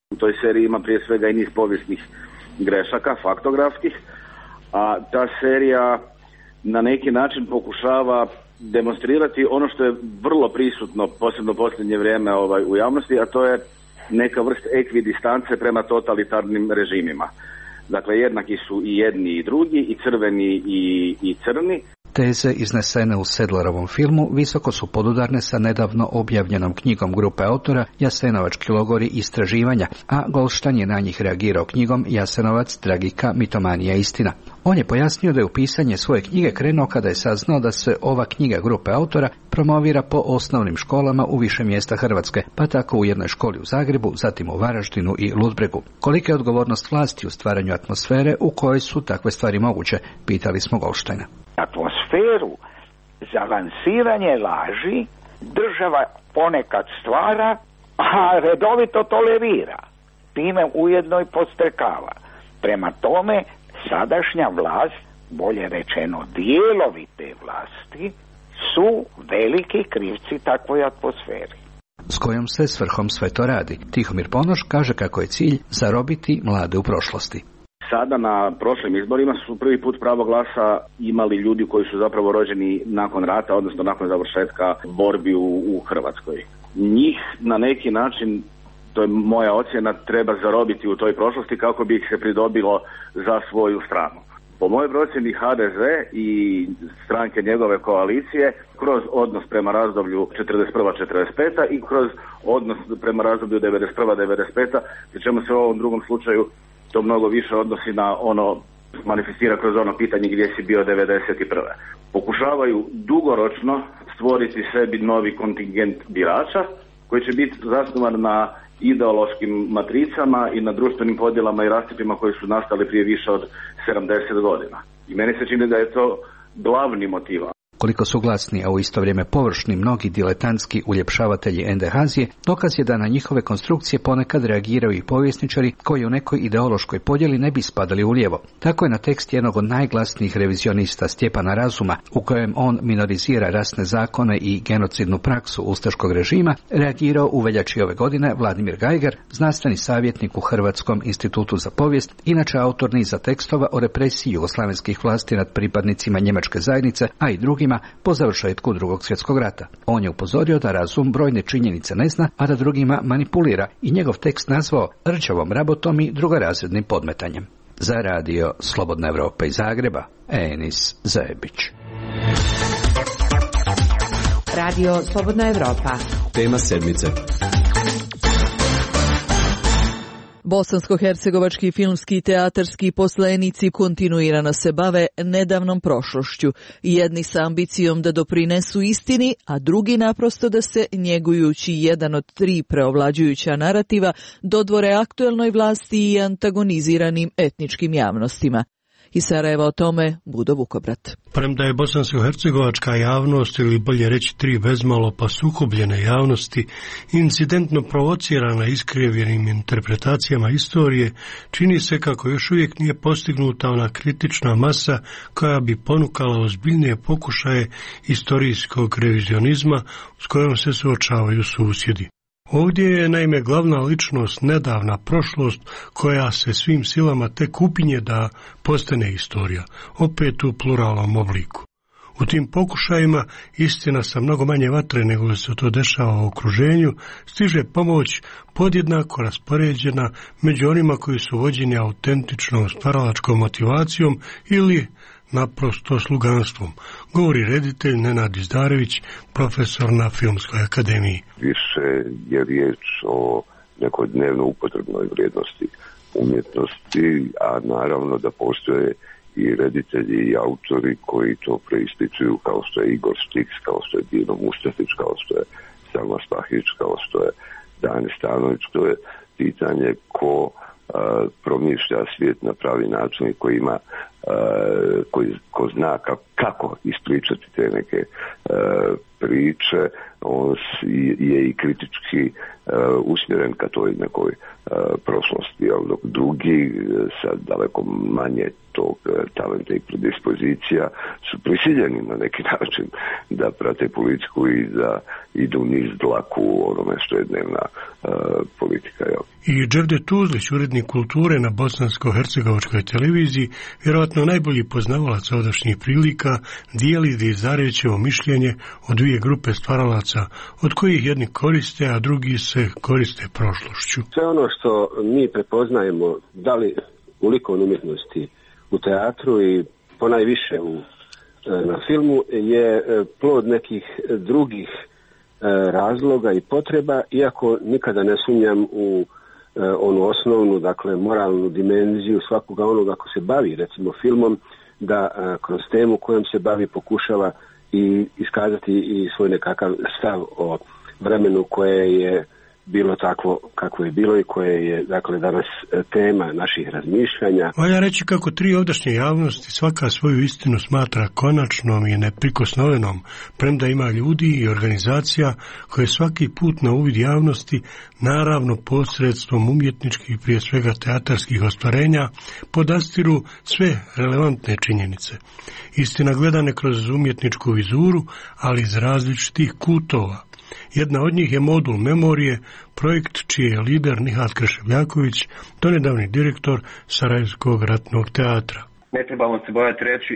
U toj seriji ima prije svega i niz povijesnih grešaka, faktografskih, a ta serija na neki način pokušava demonstrirati ono što je vrlo prisutno, posebno posljednje vrijeme u javnosti, a to je neka vrst ekvidistance prema totalitarnim režimima. Dakle, jednaki su i jedni i drugi, i crveni i crni. Teze iznesene u Sedlarovom filmu visoko su podudarne sa nedavno objavljenom knjigom grupe autora Jasenovački logori istraživanja, a Goldstein je na njih reagirao knjigom Jasenovac, tragika, mitomanija, istina. On je pojasnio da je u pisanje svoje knjige krenuo kada je saznao da se ova knjiga grupe autora promovira po osnovnim školama u više mjesta Hrvatske, pa tako u jednoj školi u Zagrebu, zatim u Varaždinu i Ludbregu. Kolika je odgovornost vlasti u stvaranju atmosfere u kojoj su takve stvari moguće, pitali smo Goldsteina. Atmosferu za lansiranje laži država ponekad stvara, a redovito tolerira. Time ujedno i podstrekava. Prema tome, sadašnja vlast, bolje rečeno dijelovi te vlasti, su veliki krivci takvoj atmosferi. S kojom se svrhom sve to radi? Tihomir Ponoš kaže kako je cilj zarobiti mlade u prošlosti. Sada na prošlim izborima su prvi put pravo glasa imali ljudi koji su zapravo rođeni nakon rata, odnosno nakon završetka borbi u Hrvatskoj. Njih na neki način, to je moja ocjena, treba zarobiti u toj prošlosti kako bi ih se pridobilo za svoju stranu. Po mojoj procjeni HDZ i stranke njegove koalicije kroz odnos prema razdoblju 41-45 i kroz odnos prema razdoblju 91-95, pri čemu se u ovom drugom slučaju to mnogo više odnosi na ono, manifestira kroz ono pitanje gdje si bio 91. Pokušavaju dugoročno stvoriti sebi novi kontingent birača koji će biti zasnovan na ideološkim matricama i na društvenim podjelama i rascjepima koji su nastali prije više od 70 godina. I meni se čini da je to glavni motiv. Koliko su glasni, a u isto vrijeme površni mnogi diletantski uljepšavatelji endehazije, dokaz je da na njihove konstrukcije ponekad reagiraju i povjesničari koji u nekoj ideološkoj podjeli ne bi spadali u lijevo. Tako je na tekst jednog od najglasnijih revizionista Stjepana Razuma, u kojem on minorizira rasne zakone i genocidnu praksu ustaškog režima, reagirao u veljači ove godine Vladimir Gajger, znanstveni savjetnik u Hrvatskom institutu za povijest, inače autor niza tekstova o represiji jugoslavenskih vlasti nad pripadnicima njemačke zajednice, a i drugim po završetku Drugog svjetskog rata. On je upozorio da razum brojne činjenice ne zna, a da drugima manipulira i njegov tekst nazvao rčavom rabotom i drugorazrednim podmetanjem. Za radio Slobodna Evropa iz Zagreba, Enis Zajebić. Radio Slobodna Evropa. Tema sedmice. Bosansko-hercegovački filmski i teatarski poslenici kontinuirano se bave nedavnom prošlošću, jedni sa ambicijom da doprinesu istini, a drugi naprosto da se, njegujući jedan od 3 preovlađujuća narativa, dodvore aktuelnoj vlasti i antagoniziranim etničkim javnostima. Iz Sarajeva o tome Budo Vukobrat. Premda je bosansko-hercegovačka javnost, ili bolje reći 3 bezmalo pa sukobljene javnosti, incidentno provocirana iskrivljenim interpretacijama istorije, čini se kako još uvijek nije postignuta ona kritična masa koja bi ponukala ozbiljnije pokušaje istorijskog revizionizma s kojom se suočavaju susjedi. Ovdje je naime glavna ličnost nedavna prošlost koja se svim silama tek upinje da postane istorija, opet u pluralnom obliku. U tim pokušajima istina sa mnogo manje vatre nego se to dešava u okruženju, stiže pomoć podjednako raspoređena među onima koji su vođeni autentičnom stvaralačkom motivacijom ili naprosto sluganstvom, govori reditelj Nenad Izdarević, profesor na Filmskoj akademiji. Više je riječ o nekoj dnevno upotrebnoj vrijednosti umjetnosti, a naravno da postoje i reditelji i autori koji to preističuju, kao što je Igor Štiks, kao što je Dino Mustafić, kao što je Selma Stahić, kao što je Dani Stanović. To je pitanje ko promišlja svijet na pravi način i koji ima ko zna kako ispričati te neke priče, on je i kritički usmjeren ka toj nekoj prošlosti, dok drugi sa daleko manje tog talenta i predispozicija su prisiljeni na neki način da prate politiku i da idu niz dlaku u onome što je dnevna politika. I Đevdet Tuzlić, urednik kulture na bosansko-hercegovačkoj televiziji, vjerojatno najbolji poznavalac ovdašnjih prilika, dijeli Zarećevo mišljenje o dvije grupe stvaralaca, od kojih jedni koriste, a drugi se koriste prošlošću. Sve ono što mi prepoznajemo, da li u likovnoj umjetnosti, u teatru i ponajviše na filmu, je plod nekih drugih razloga i potreba, iako nikada ne sumnjam u onu osnovnu, dakle, moralnu dimenziju svakoga onoga ko se bavi, recimo, filmom, da kroz temu kojom se bavi pokušava i iskazati i svoj nekakav stav o vremenu koje je bilo takvo kako je bilo i koje je, dakle, danas tema naših razmišljanja. Valja reći kako tri ovdašnje javnosti svaka svoju istinu smatra konačnom i neprikosnovenom, premda ima ljudi i organizacija koje svaki put na uvid javnosti, naravno posredstvom umjetničkih, prije svega teatarskih ostvarenja, podastiru sve relevantne činjenice. Istina gledane kroz umjetničku vizuru, ali iz različitih kutova. Jedna od njih je modul memorije, projekt čiji je lider Nihat Krševljaković, donedavni direktor Sarajevskog ratnog teatra. Ne trebamo se bojati reći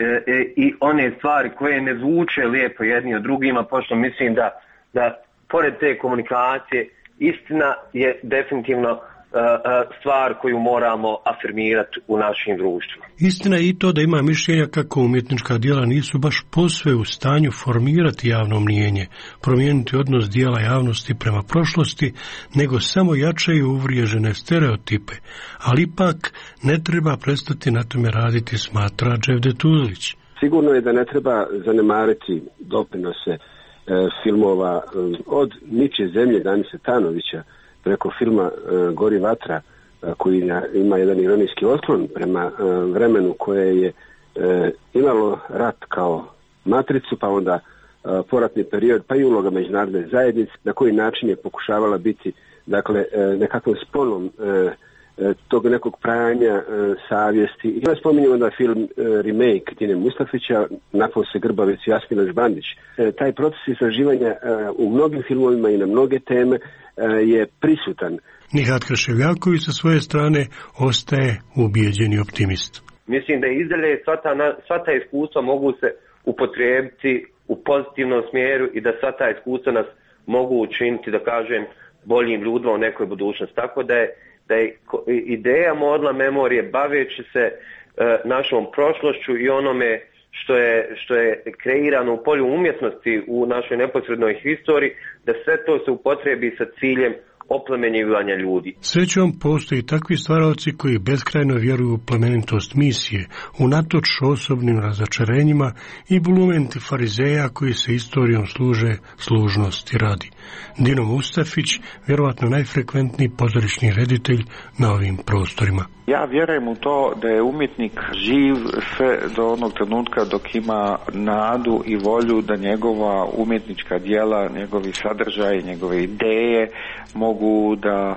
i one stvari koje ne zvuče lijepo jedni od drugima, pošto mislim da pored te komunikacije istina je definitivno stvar koju moramo afirmirati u našim društvima. Istina je i to da ima mišljenja kako umjetnička djela nisu baš posve u stanju formirati javno mnijenje, promijeniti odnos dijela javnosti prema prošlosti, nego samo jačaju uvriježene stereotipe, ali ipak ne treba prestati na tome raditi, smatra Đevdet Tuzlić. Sigurno je da ne treba zanemariti doprinose filmova od Ničije zemlje Danise Tanovića preko filma Gori vatra, koji ima jedan ironijski otklon prema vremenu koje je imalo rat kao matricu, pa onda poratni period, pa i uloga međunarodne zajednice, na koji način je pokušavala biti, dakle, nekakvom sponom tog nekog pranja savjesti. I da spominjemo da film remake Tine Mustafića, Napose Grbavec i Jasmina Žbandić. Taj proces istraživanja u mnogim filmovima i na mnoge teme je prisutan. Nihat Krševljaković sa svoje strane ostaje ubijeđeni optimist. Mislim da je izdalje sva ta iskustva mogu se upotrijebiti u pozitivnom smjeru i da sva ta iskustva nas mogu učiniti, da kažem, boljim ljudima u nekoj budućnosti. Tako da je ideja modla memorije, baveći se našom prošlošću i onome što je kreirano u polju umjetnosti u našoj neposrednoj historiji, da sve to se upotrebi sa ciljem oplemenjivanja ljudi. Srećom postoji takvi stvaravci koji beskrajno vjeruju u plemenitost misije, unatoč osobnim razočarenjima i bulumenti farizeja koji se istorijom služe služnosti radi. Dino Mustafić, vjerovatno najfrekventniji pozorišni reditelj na ovim prostorima. Ja vjerujem u to da je umjetnik živ sve do onog trenutka dok ima nadu i volju da njegova umjetnička djela, njegovi sadržaji, njegove ideje mogu da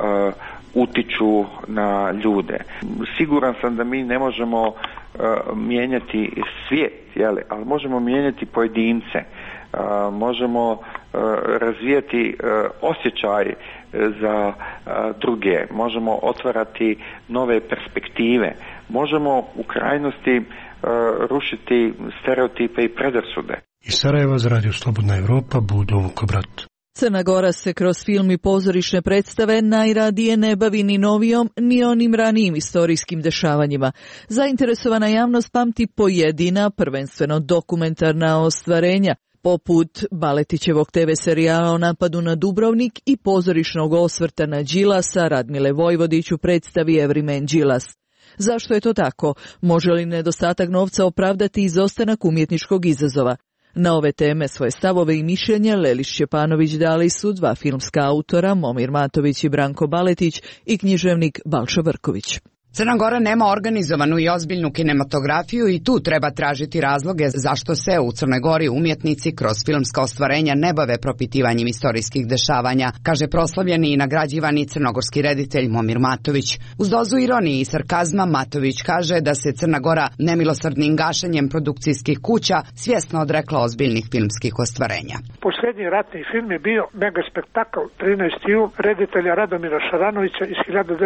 utiču na ljude. Siguran sam da mi ne možemo mijenjati svijet, ali možemo mijenjati pojedince. Možemo razvijati osjećaj za druge, možemo otvarati nove perspektive, možemo u krajnosti rušiti stereotipe i predrasude. Iz Sarajeva za Radio Slobodna Evropa, Budo Vukobrat. Crna Gora se kroz film i pozorišne predstave najradije ne bavi ni novijom, ni onim ranijim istorijskim dešavanjima. Zainteresovana javnost pamti pojedina, prvenstveno dokumentarna ostvarenja, poput Baletićevog TV serijala o napadu na Dubrovnik i pozorišnog osvrta na Đilasa, Radmile Vojvodić u predstavi Every Man Đilas. Zašto je to tako? Može li nedostatak novca opravdati izostanak umjetničkog izazova? Na ove teme svoje stavove i mišljenja Lelić Šćepanović dali su dva filmska autora, Momir Matović i Branko Baletić, i književnik Balša Vrković. Crna Gora nema organizovanu i ozbiljnu kinematografiju i tu treba tražiti razloge zašto se u Crnoj Gori umjetnici kroz filmska ostvarenja ne bave propitivanjem istorijskih dešavanja, kaže proslavljeni i nagrađivani crnogorski reditelj Momir Matović. Uz dozu ironije i sarkazma Matović kaže da se Crna Gora nemilosrdnim gašenjem produkcijskih kuća svjesno odrekla ozbiljnih filmskih ostvarenja. Posljednji ratni film je bio mega spektakl 13. jul reditelja Radomira Šaranovića iz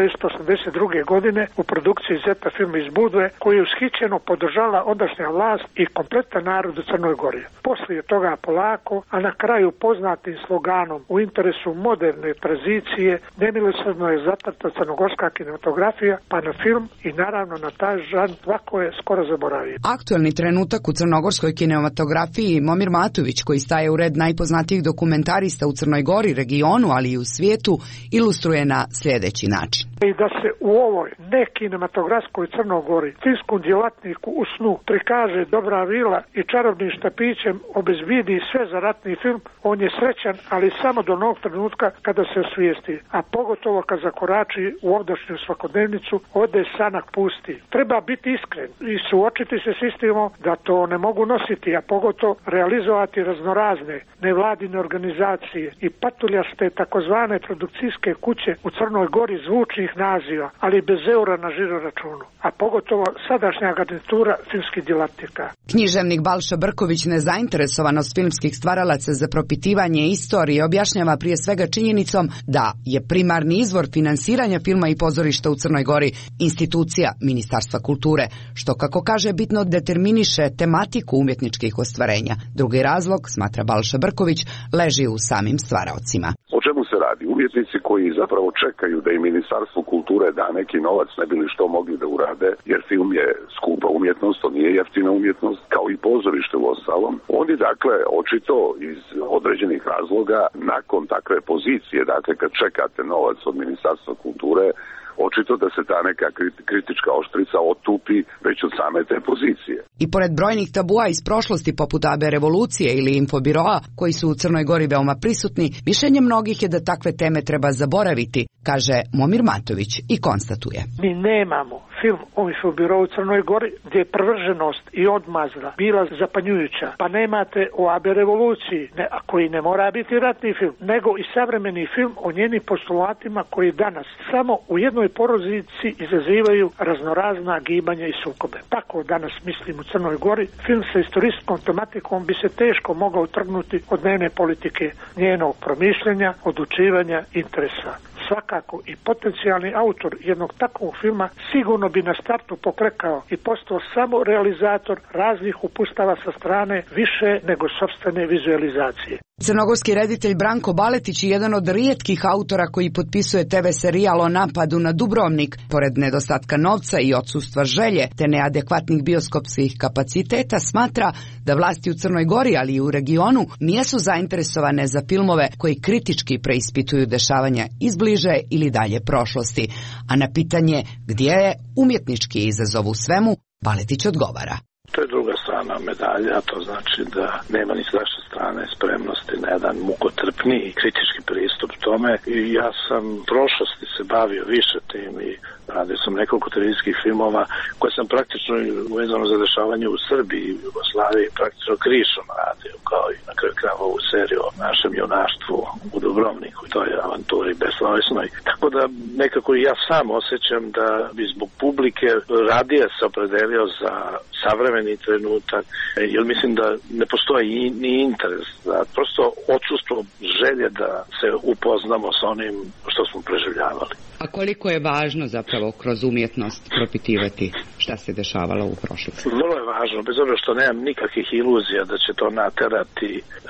1982. godine u produkciji Zeta filma iz Budve, koji je ushićeno podržala ondašnja vlast i kompletan narod u Crnoj Gori. Poslije toga polako, a na kraju poznatim sloganom u interesu moderne tranzicije, nemilosrdno je zatrta crnogorska kinematografija, pa na film i naravno na taj žan svako je skoro zaboravio. Aktuelni trenutak u crnogorskoj kinematografiji Momir Matović, koji staje u red najpoznatijih dokumentarista u Crnoj Gori, regionu, ali i u svijetu, ilustruje na sljedeći način. I da se u ovoj nekinematografskoj Crnogori filmskom djelatniku u snu prikaže dobra vila i čarobnim štapićem obezbidi sve za ratni film, on je srećan, ali samo do onog trenutka kada se osvijesti, a pogotovo kad zakorači u ovdašnju svakodnevnicu, ode sanak pusti. Treba biti iskren i suočiti se s istinom da to ne mogu nositi, a pogotovo realizovati raznorazne nevladine organizacije i patuljaste takozvane produkcijske kuće u Crnoj Gori zvučnih naziva, ali bez eura na žiro računu, a pogotovo sadašnja garnitura filmskih djelatnika. Književnik Balša Brković nezainteresovanost filmskih stvaralaca za propitivanje istorije objašnjava prije svega činjenicom da je primarni izvor finansiranja filma i pozorišta u Crnoj Gori institucija Ministarstva kulture, što, kako kaže, bitno determiniše tematiku umjetničkih ostvarenja. Drugi razlog, smatra Balša Brković, leži u samim stvaraocima. O čemu se radi? Umjetnici koji zapravo čekaju da im Ministarstvo kulture da neki novac ne bi li što mogli da urade, jer film je skupa umjetnost, to nije jeftina umjetnost, kao i pozorište u ostalom. Oni dakle očito iz određenih razloga nakon takve pozicije, dakle kad čekate novac od Ministarstva kulture, očito da se ta neka kritička oštrica otupi već od same te pozicije. I pored brojnih tabua iz prošlosti poput AB revolucije ili infobiroa, koji su u Crnoj Gori veoma prisutni, mišljenje mnogih je da takve teme treba zaboraviti, kaže Momir Matović i konstatuje. Mi nemamo film o infobirou u Crnoj Gori gdje je prvrženost i odmazda bila zapanjujuća, pa nemate o AB revoluciji, koji ne mora biti ratni film, nego i savremeni film o njenim postulatima koji danas samo u jednoj porodici izazivaju raznorazna gibanja i sukobe. Tako danas mislim u Crnoj Gori, film sa istorijskom tematikom bi se teško mogao utrgnuti od dnevne politike, njenog promišljenja, odlučivanja, interesa. Svakako i potencijalni autor jednog takvog filma sigurno bi na startu poklekao i postao samo realizator raznih upustava sa strane više nego sopstvene vizualizacije. Crnogorski reditelj Branko Baletić je jedan od rijetkih autora koji potpisuje TV serijal o napadu na Dubrovnik. Pored nedostatka novca i odsustva želje te neadekvatnih bioskopskih kapaciteta, smatra da vlasti u Crnoj Gori, ali i u regionu, nijesu zainteresovane za filmove koji kritički preispituju dešavanja iz bliže ili dalje prošlosti. A na pitanje gdje je umjetnički izazov u svemu, Baletić odgovara. To je druga strana medalja, to znači da nema ni s naše strane spremnosti na jedan mukotrpniji kritički pristup tome. I ja sam u prošlosti se bavio više tim i radio sam nekoliko televizijskih filmova koje sam praktično vezano za dešavanje u Srbiji i Jugoslaviji praktično krišom radio, kao i na kraju krajeva ovu seriju o našem junaštvu u Dubrovniku, toj avanturi beslovesnoj. Tako da nekako i ja sam osjećam da bi zbog publike radije se opredelio za savremeni trenutak, jer mislim da ne postoji ni interes, da prosto odsustvo želje da se upoznamo s onim što smo preživljavali. A koliko je važno zapravo kroz umjetnost propitivati šta se dešavalo u prošlosti? Vrlo je važno, bez obzira što nemam nikakvih iluzija da će to naterati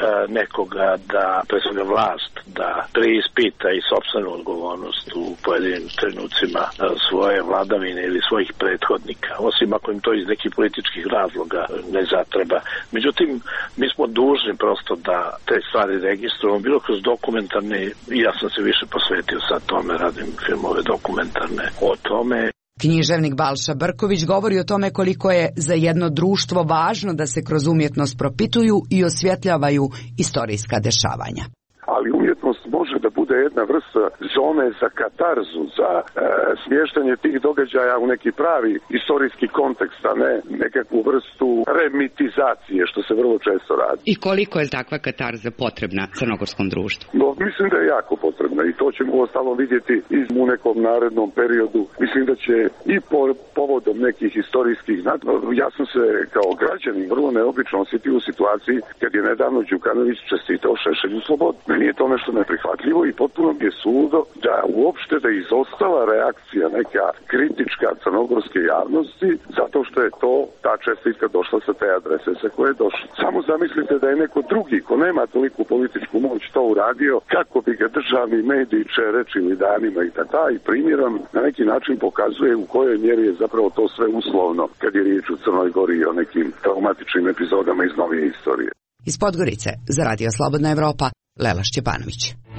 nekoga da predstavlja vlast, da preispita i sopstvenu odgovornost u pojedinim trenucima svoje vladavine ili svojih prethodnika, osim ako im to iz nekih političkih razloga ne zatreba. Međutim, mi smo dužni prosto da te stvari registrujemo, bilo kroz dokumentarne, i ja sam se više posvetio sad tome, radim filmove dokumentarne o tome. Književnik Balša Brković govori o tome koliko je za jedno društvo važno da se kroz umjetnost propituju i osvjetljavaju istorijska dešavanja. Ali umjetnost može da bude bude jedna vrsta zone za katarzu, za smještanje tih događaja u neki pravi istorijski kontekst, a ne nekakvu vrstu remitizacije, što se vrlo često radi. I koliko je takva katarza potrebna crnogorskom društvu? No, mislim da je jako potrebna i to ćemo uostalom vidjeti u nekom narednom periodu. Mislim da će i povodom nekih istorijskih, ja sam se kao građanin vrlo neobično osjetio u situaciji kad je nedavno Đukanović čestitao Šešelju slobodu. Meni je to nešto neprihvatljivo i potpuno mi je suludo da uopšte da izostala reakcija neka kritička crnogorske javnosti zato što je ta čestitka došla sa te adrese sa koje je došla. Samo zamislite da je neko drugi ko nema toliku političku moć to uradio, kako bi ga državni mediji čerečili danima i taj primjerom na neki način pokazuje u kojoj mjeri je zapravo to sve uslovno kad je riječ u Crnoj Gori i o nekim traumatičnim epizodama iz novije istorije. Iz Podgorice za Radio Slobodna Evropa, Lela Šćepanović.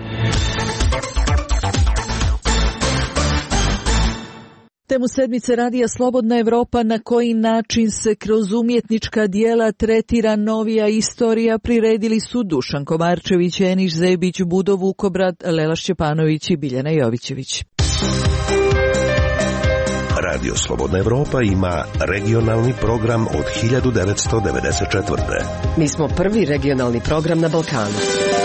Temu sedmice Radija Slobodna Evropa, na koji način se kroz umjetnička dijela tretira novija istorija, priredili su Dušan Komarčević, Eniš Zebić, Budo Vukobrad, Lela Šćepanović i Biljana Jovićević. Radio Slobodna Evropa ima regionalni program od 1994. Mi smo prvi regionalni program na Balkanu.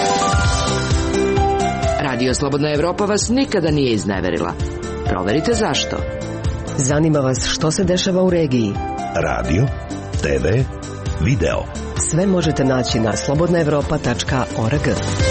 Radio Slobodna Evropa vas nikada nije izneverila. Proverite zašto. Zanima vas što se dešava u regiji. Radio, TV, video. Sve možete naći na slobodnaevropa.org.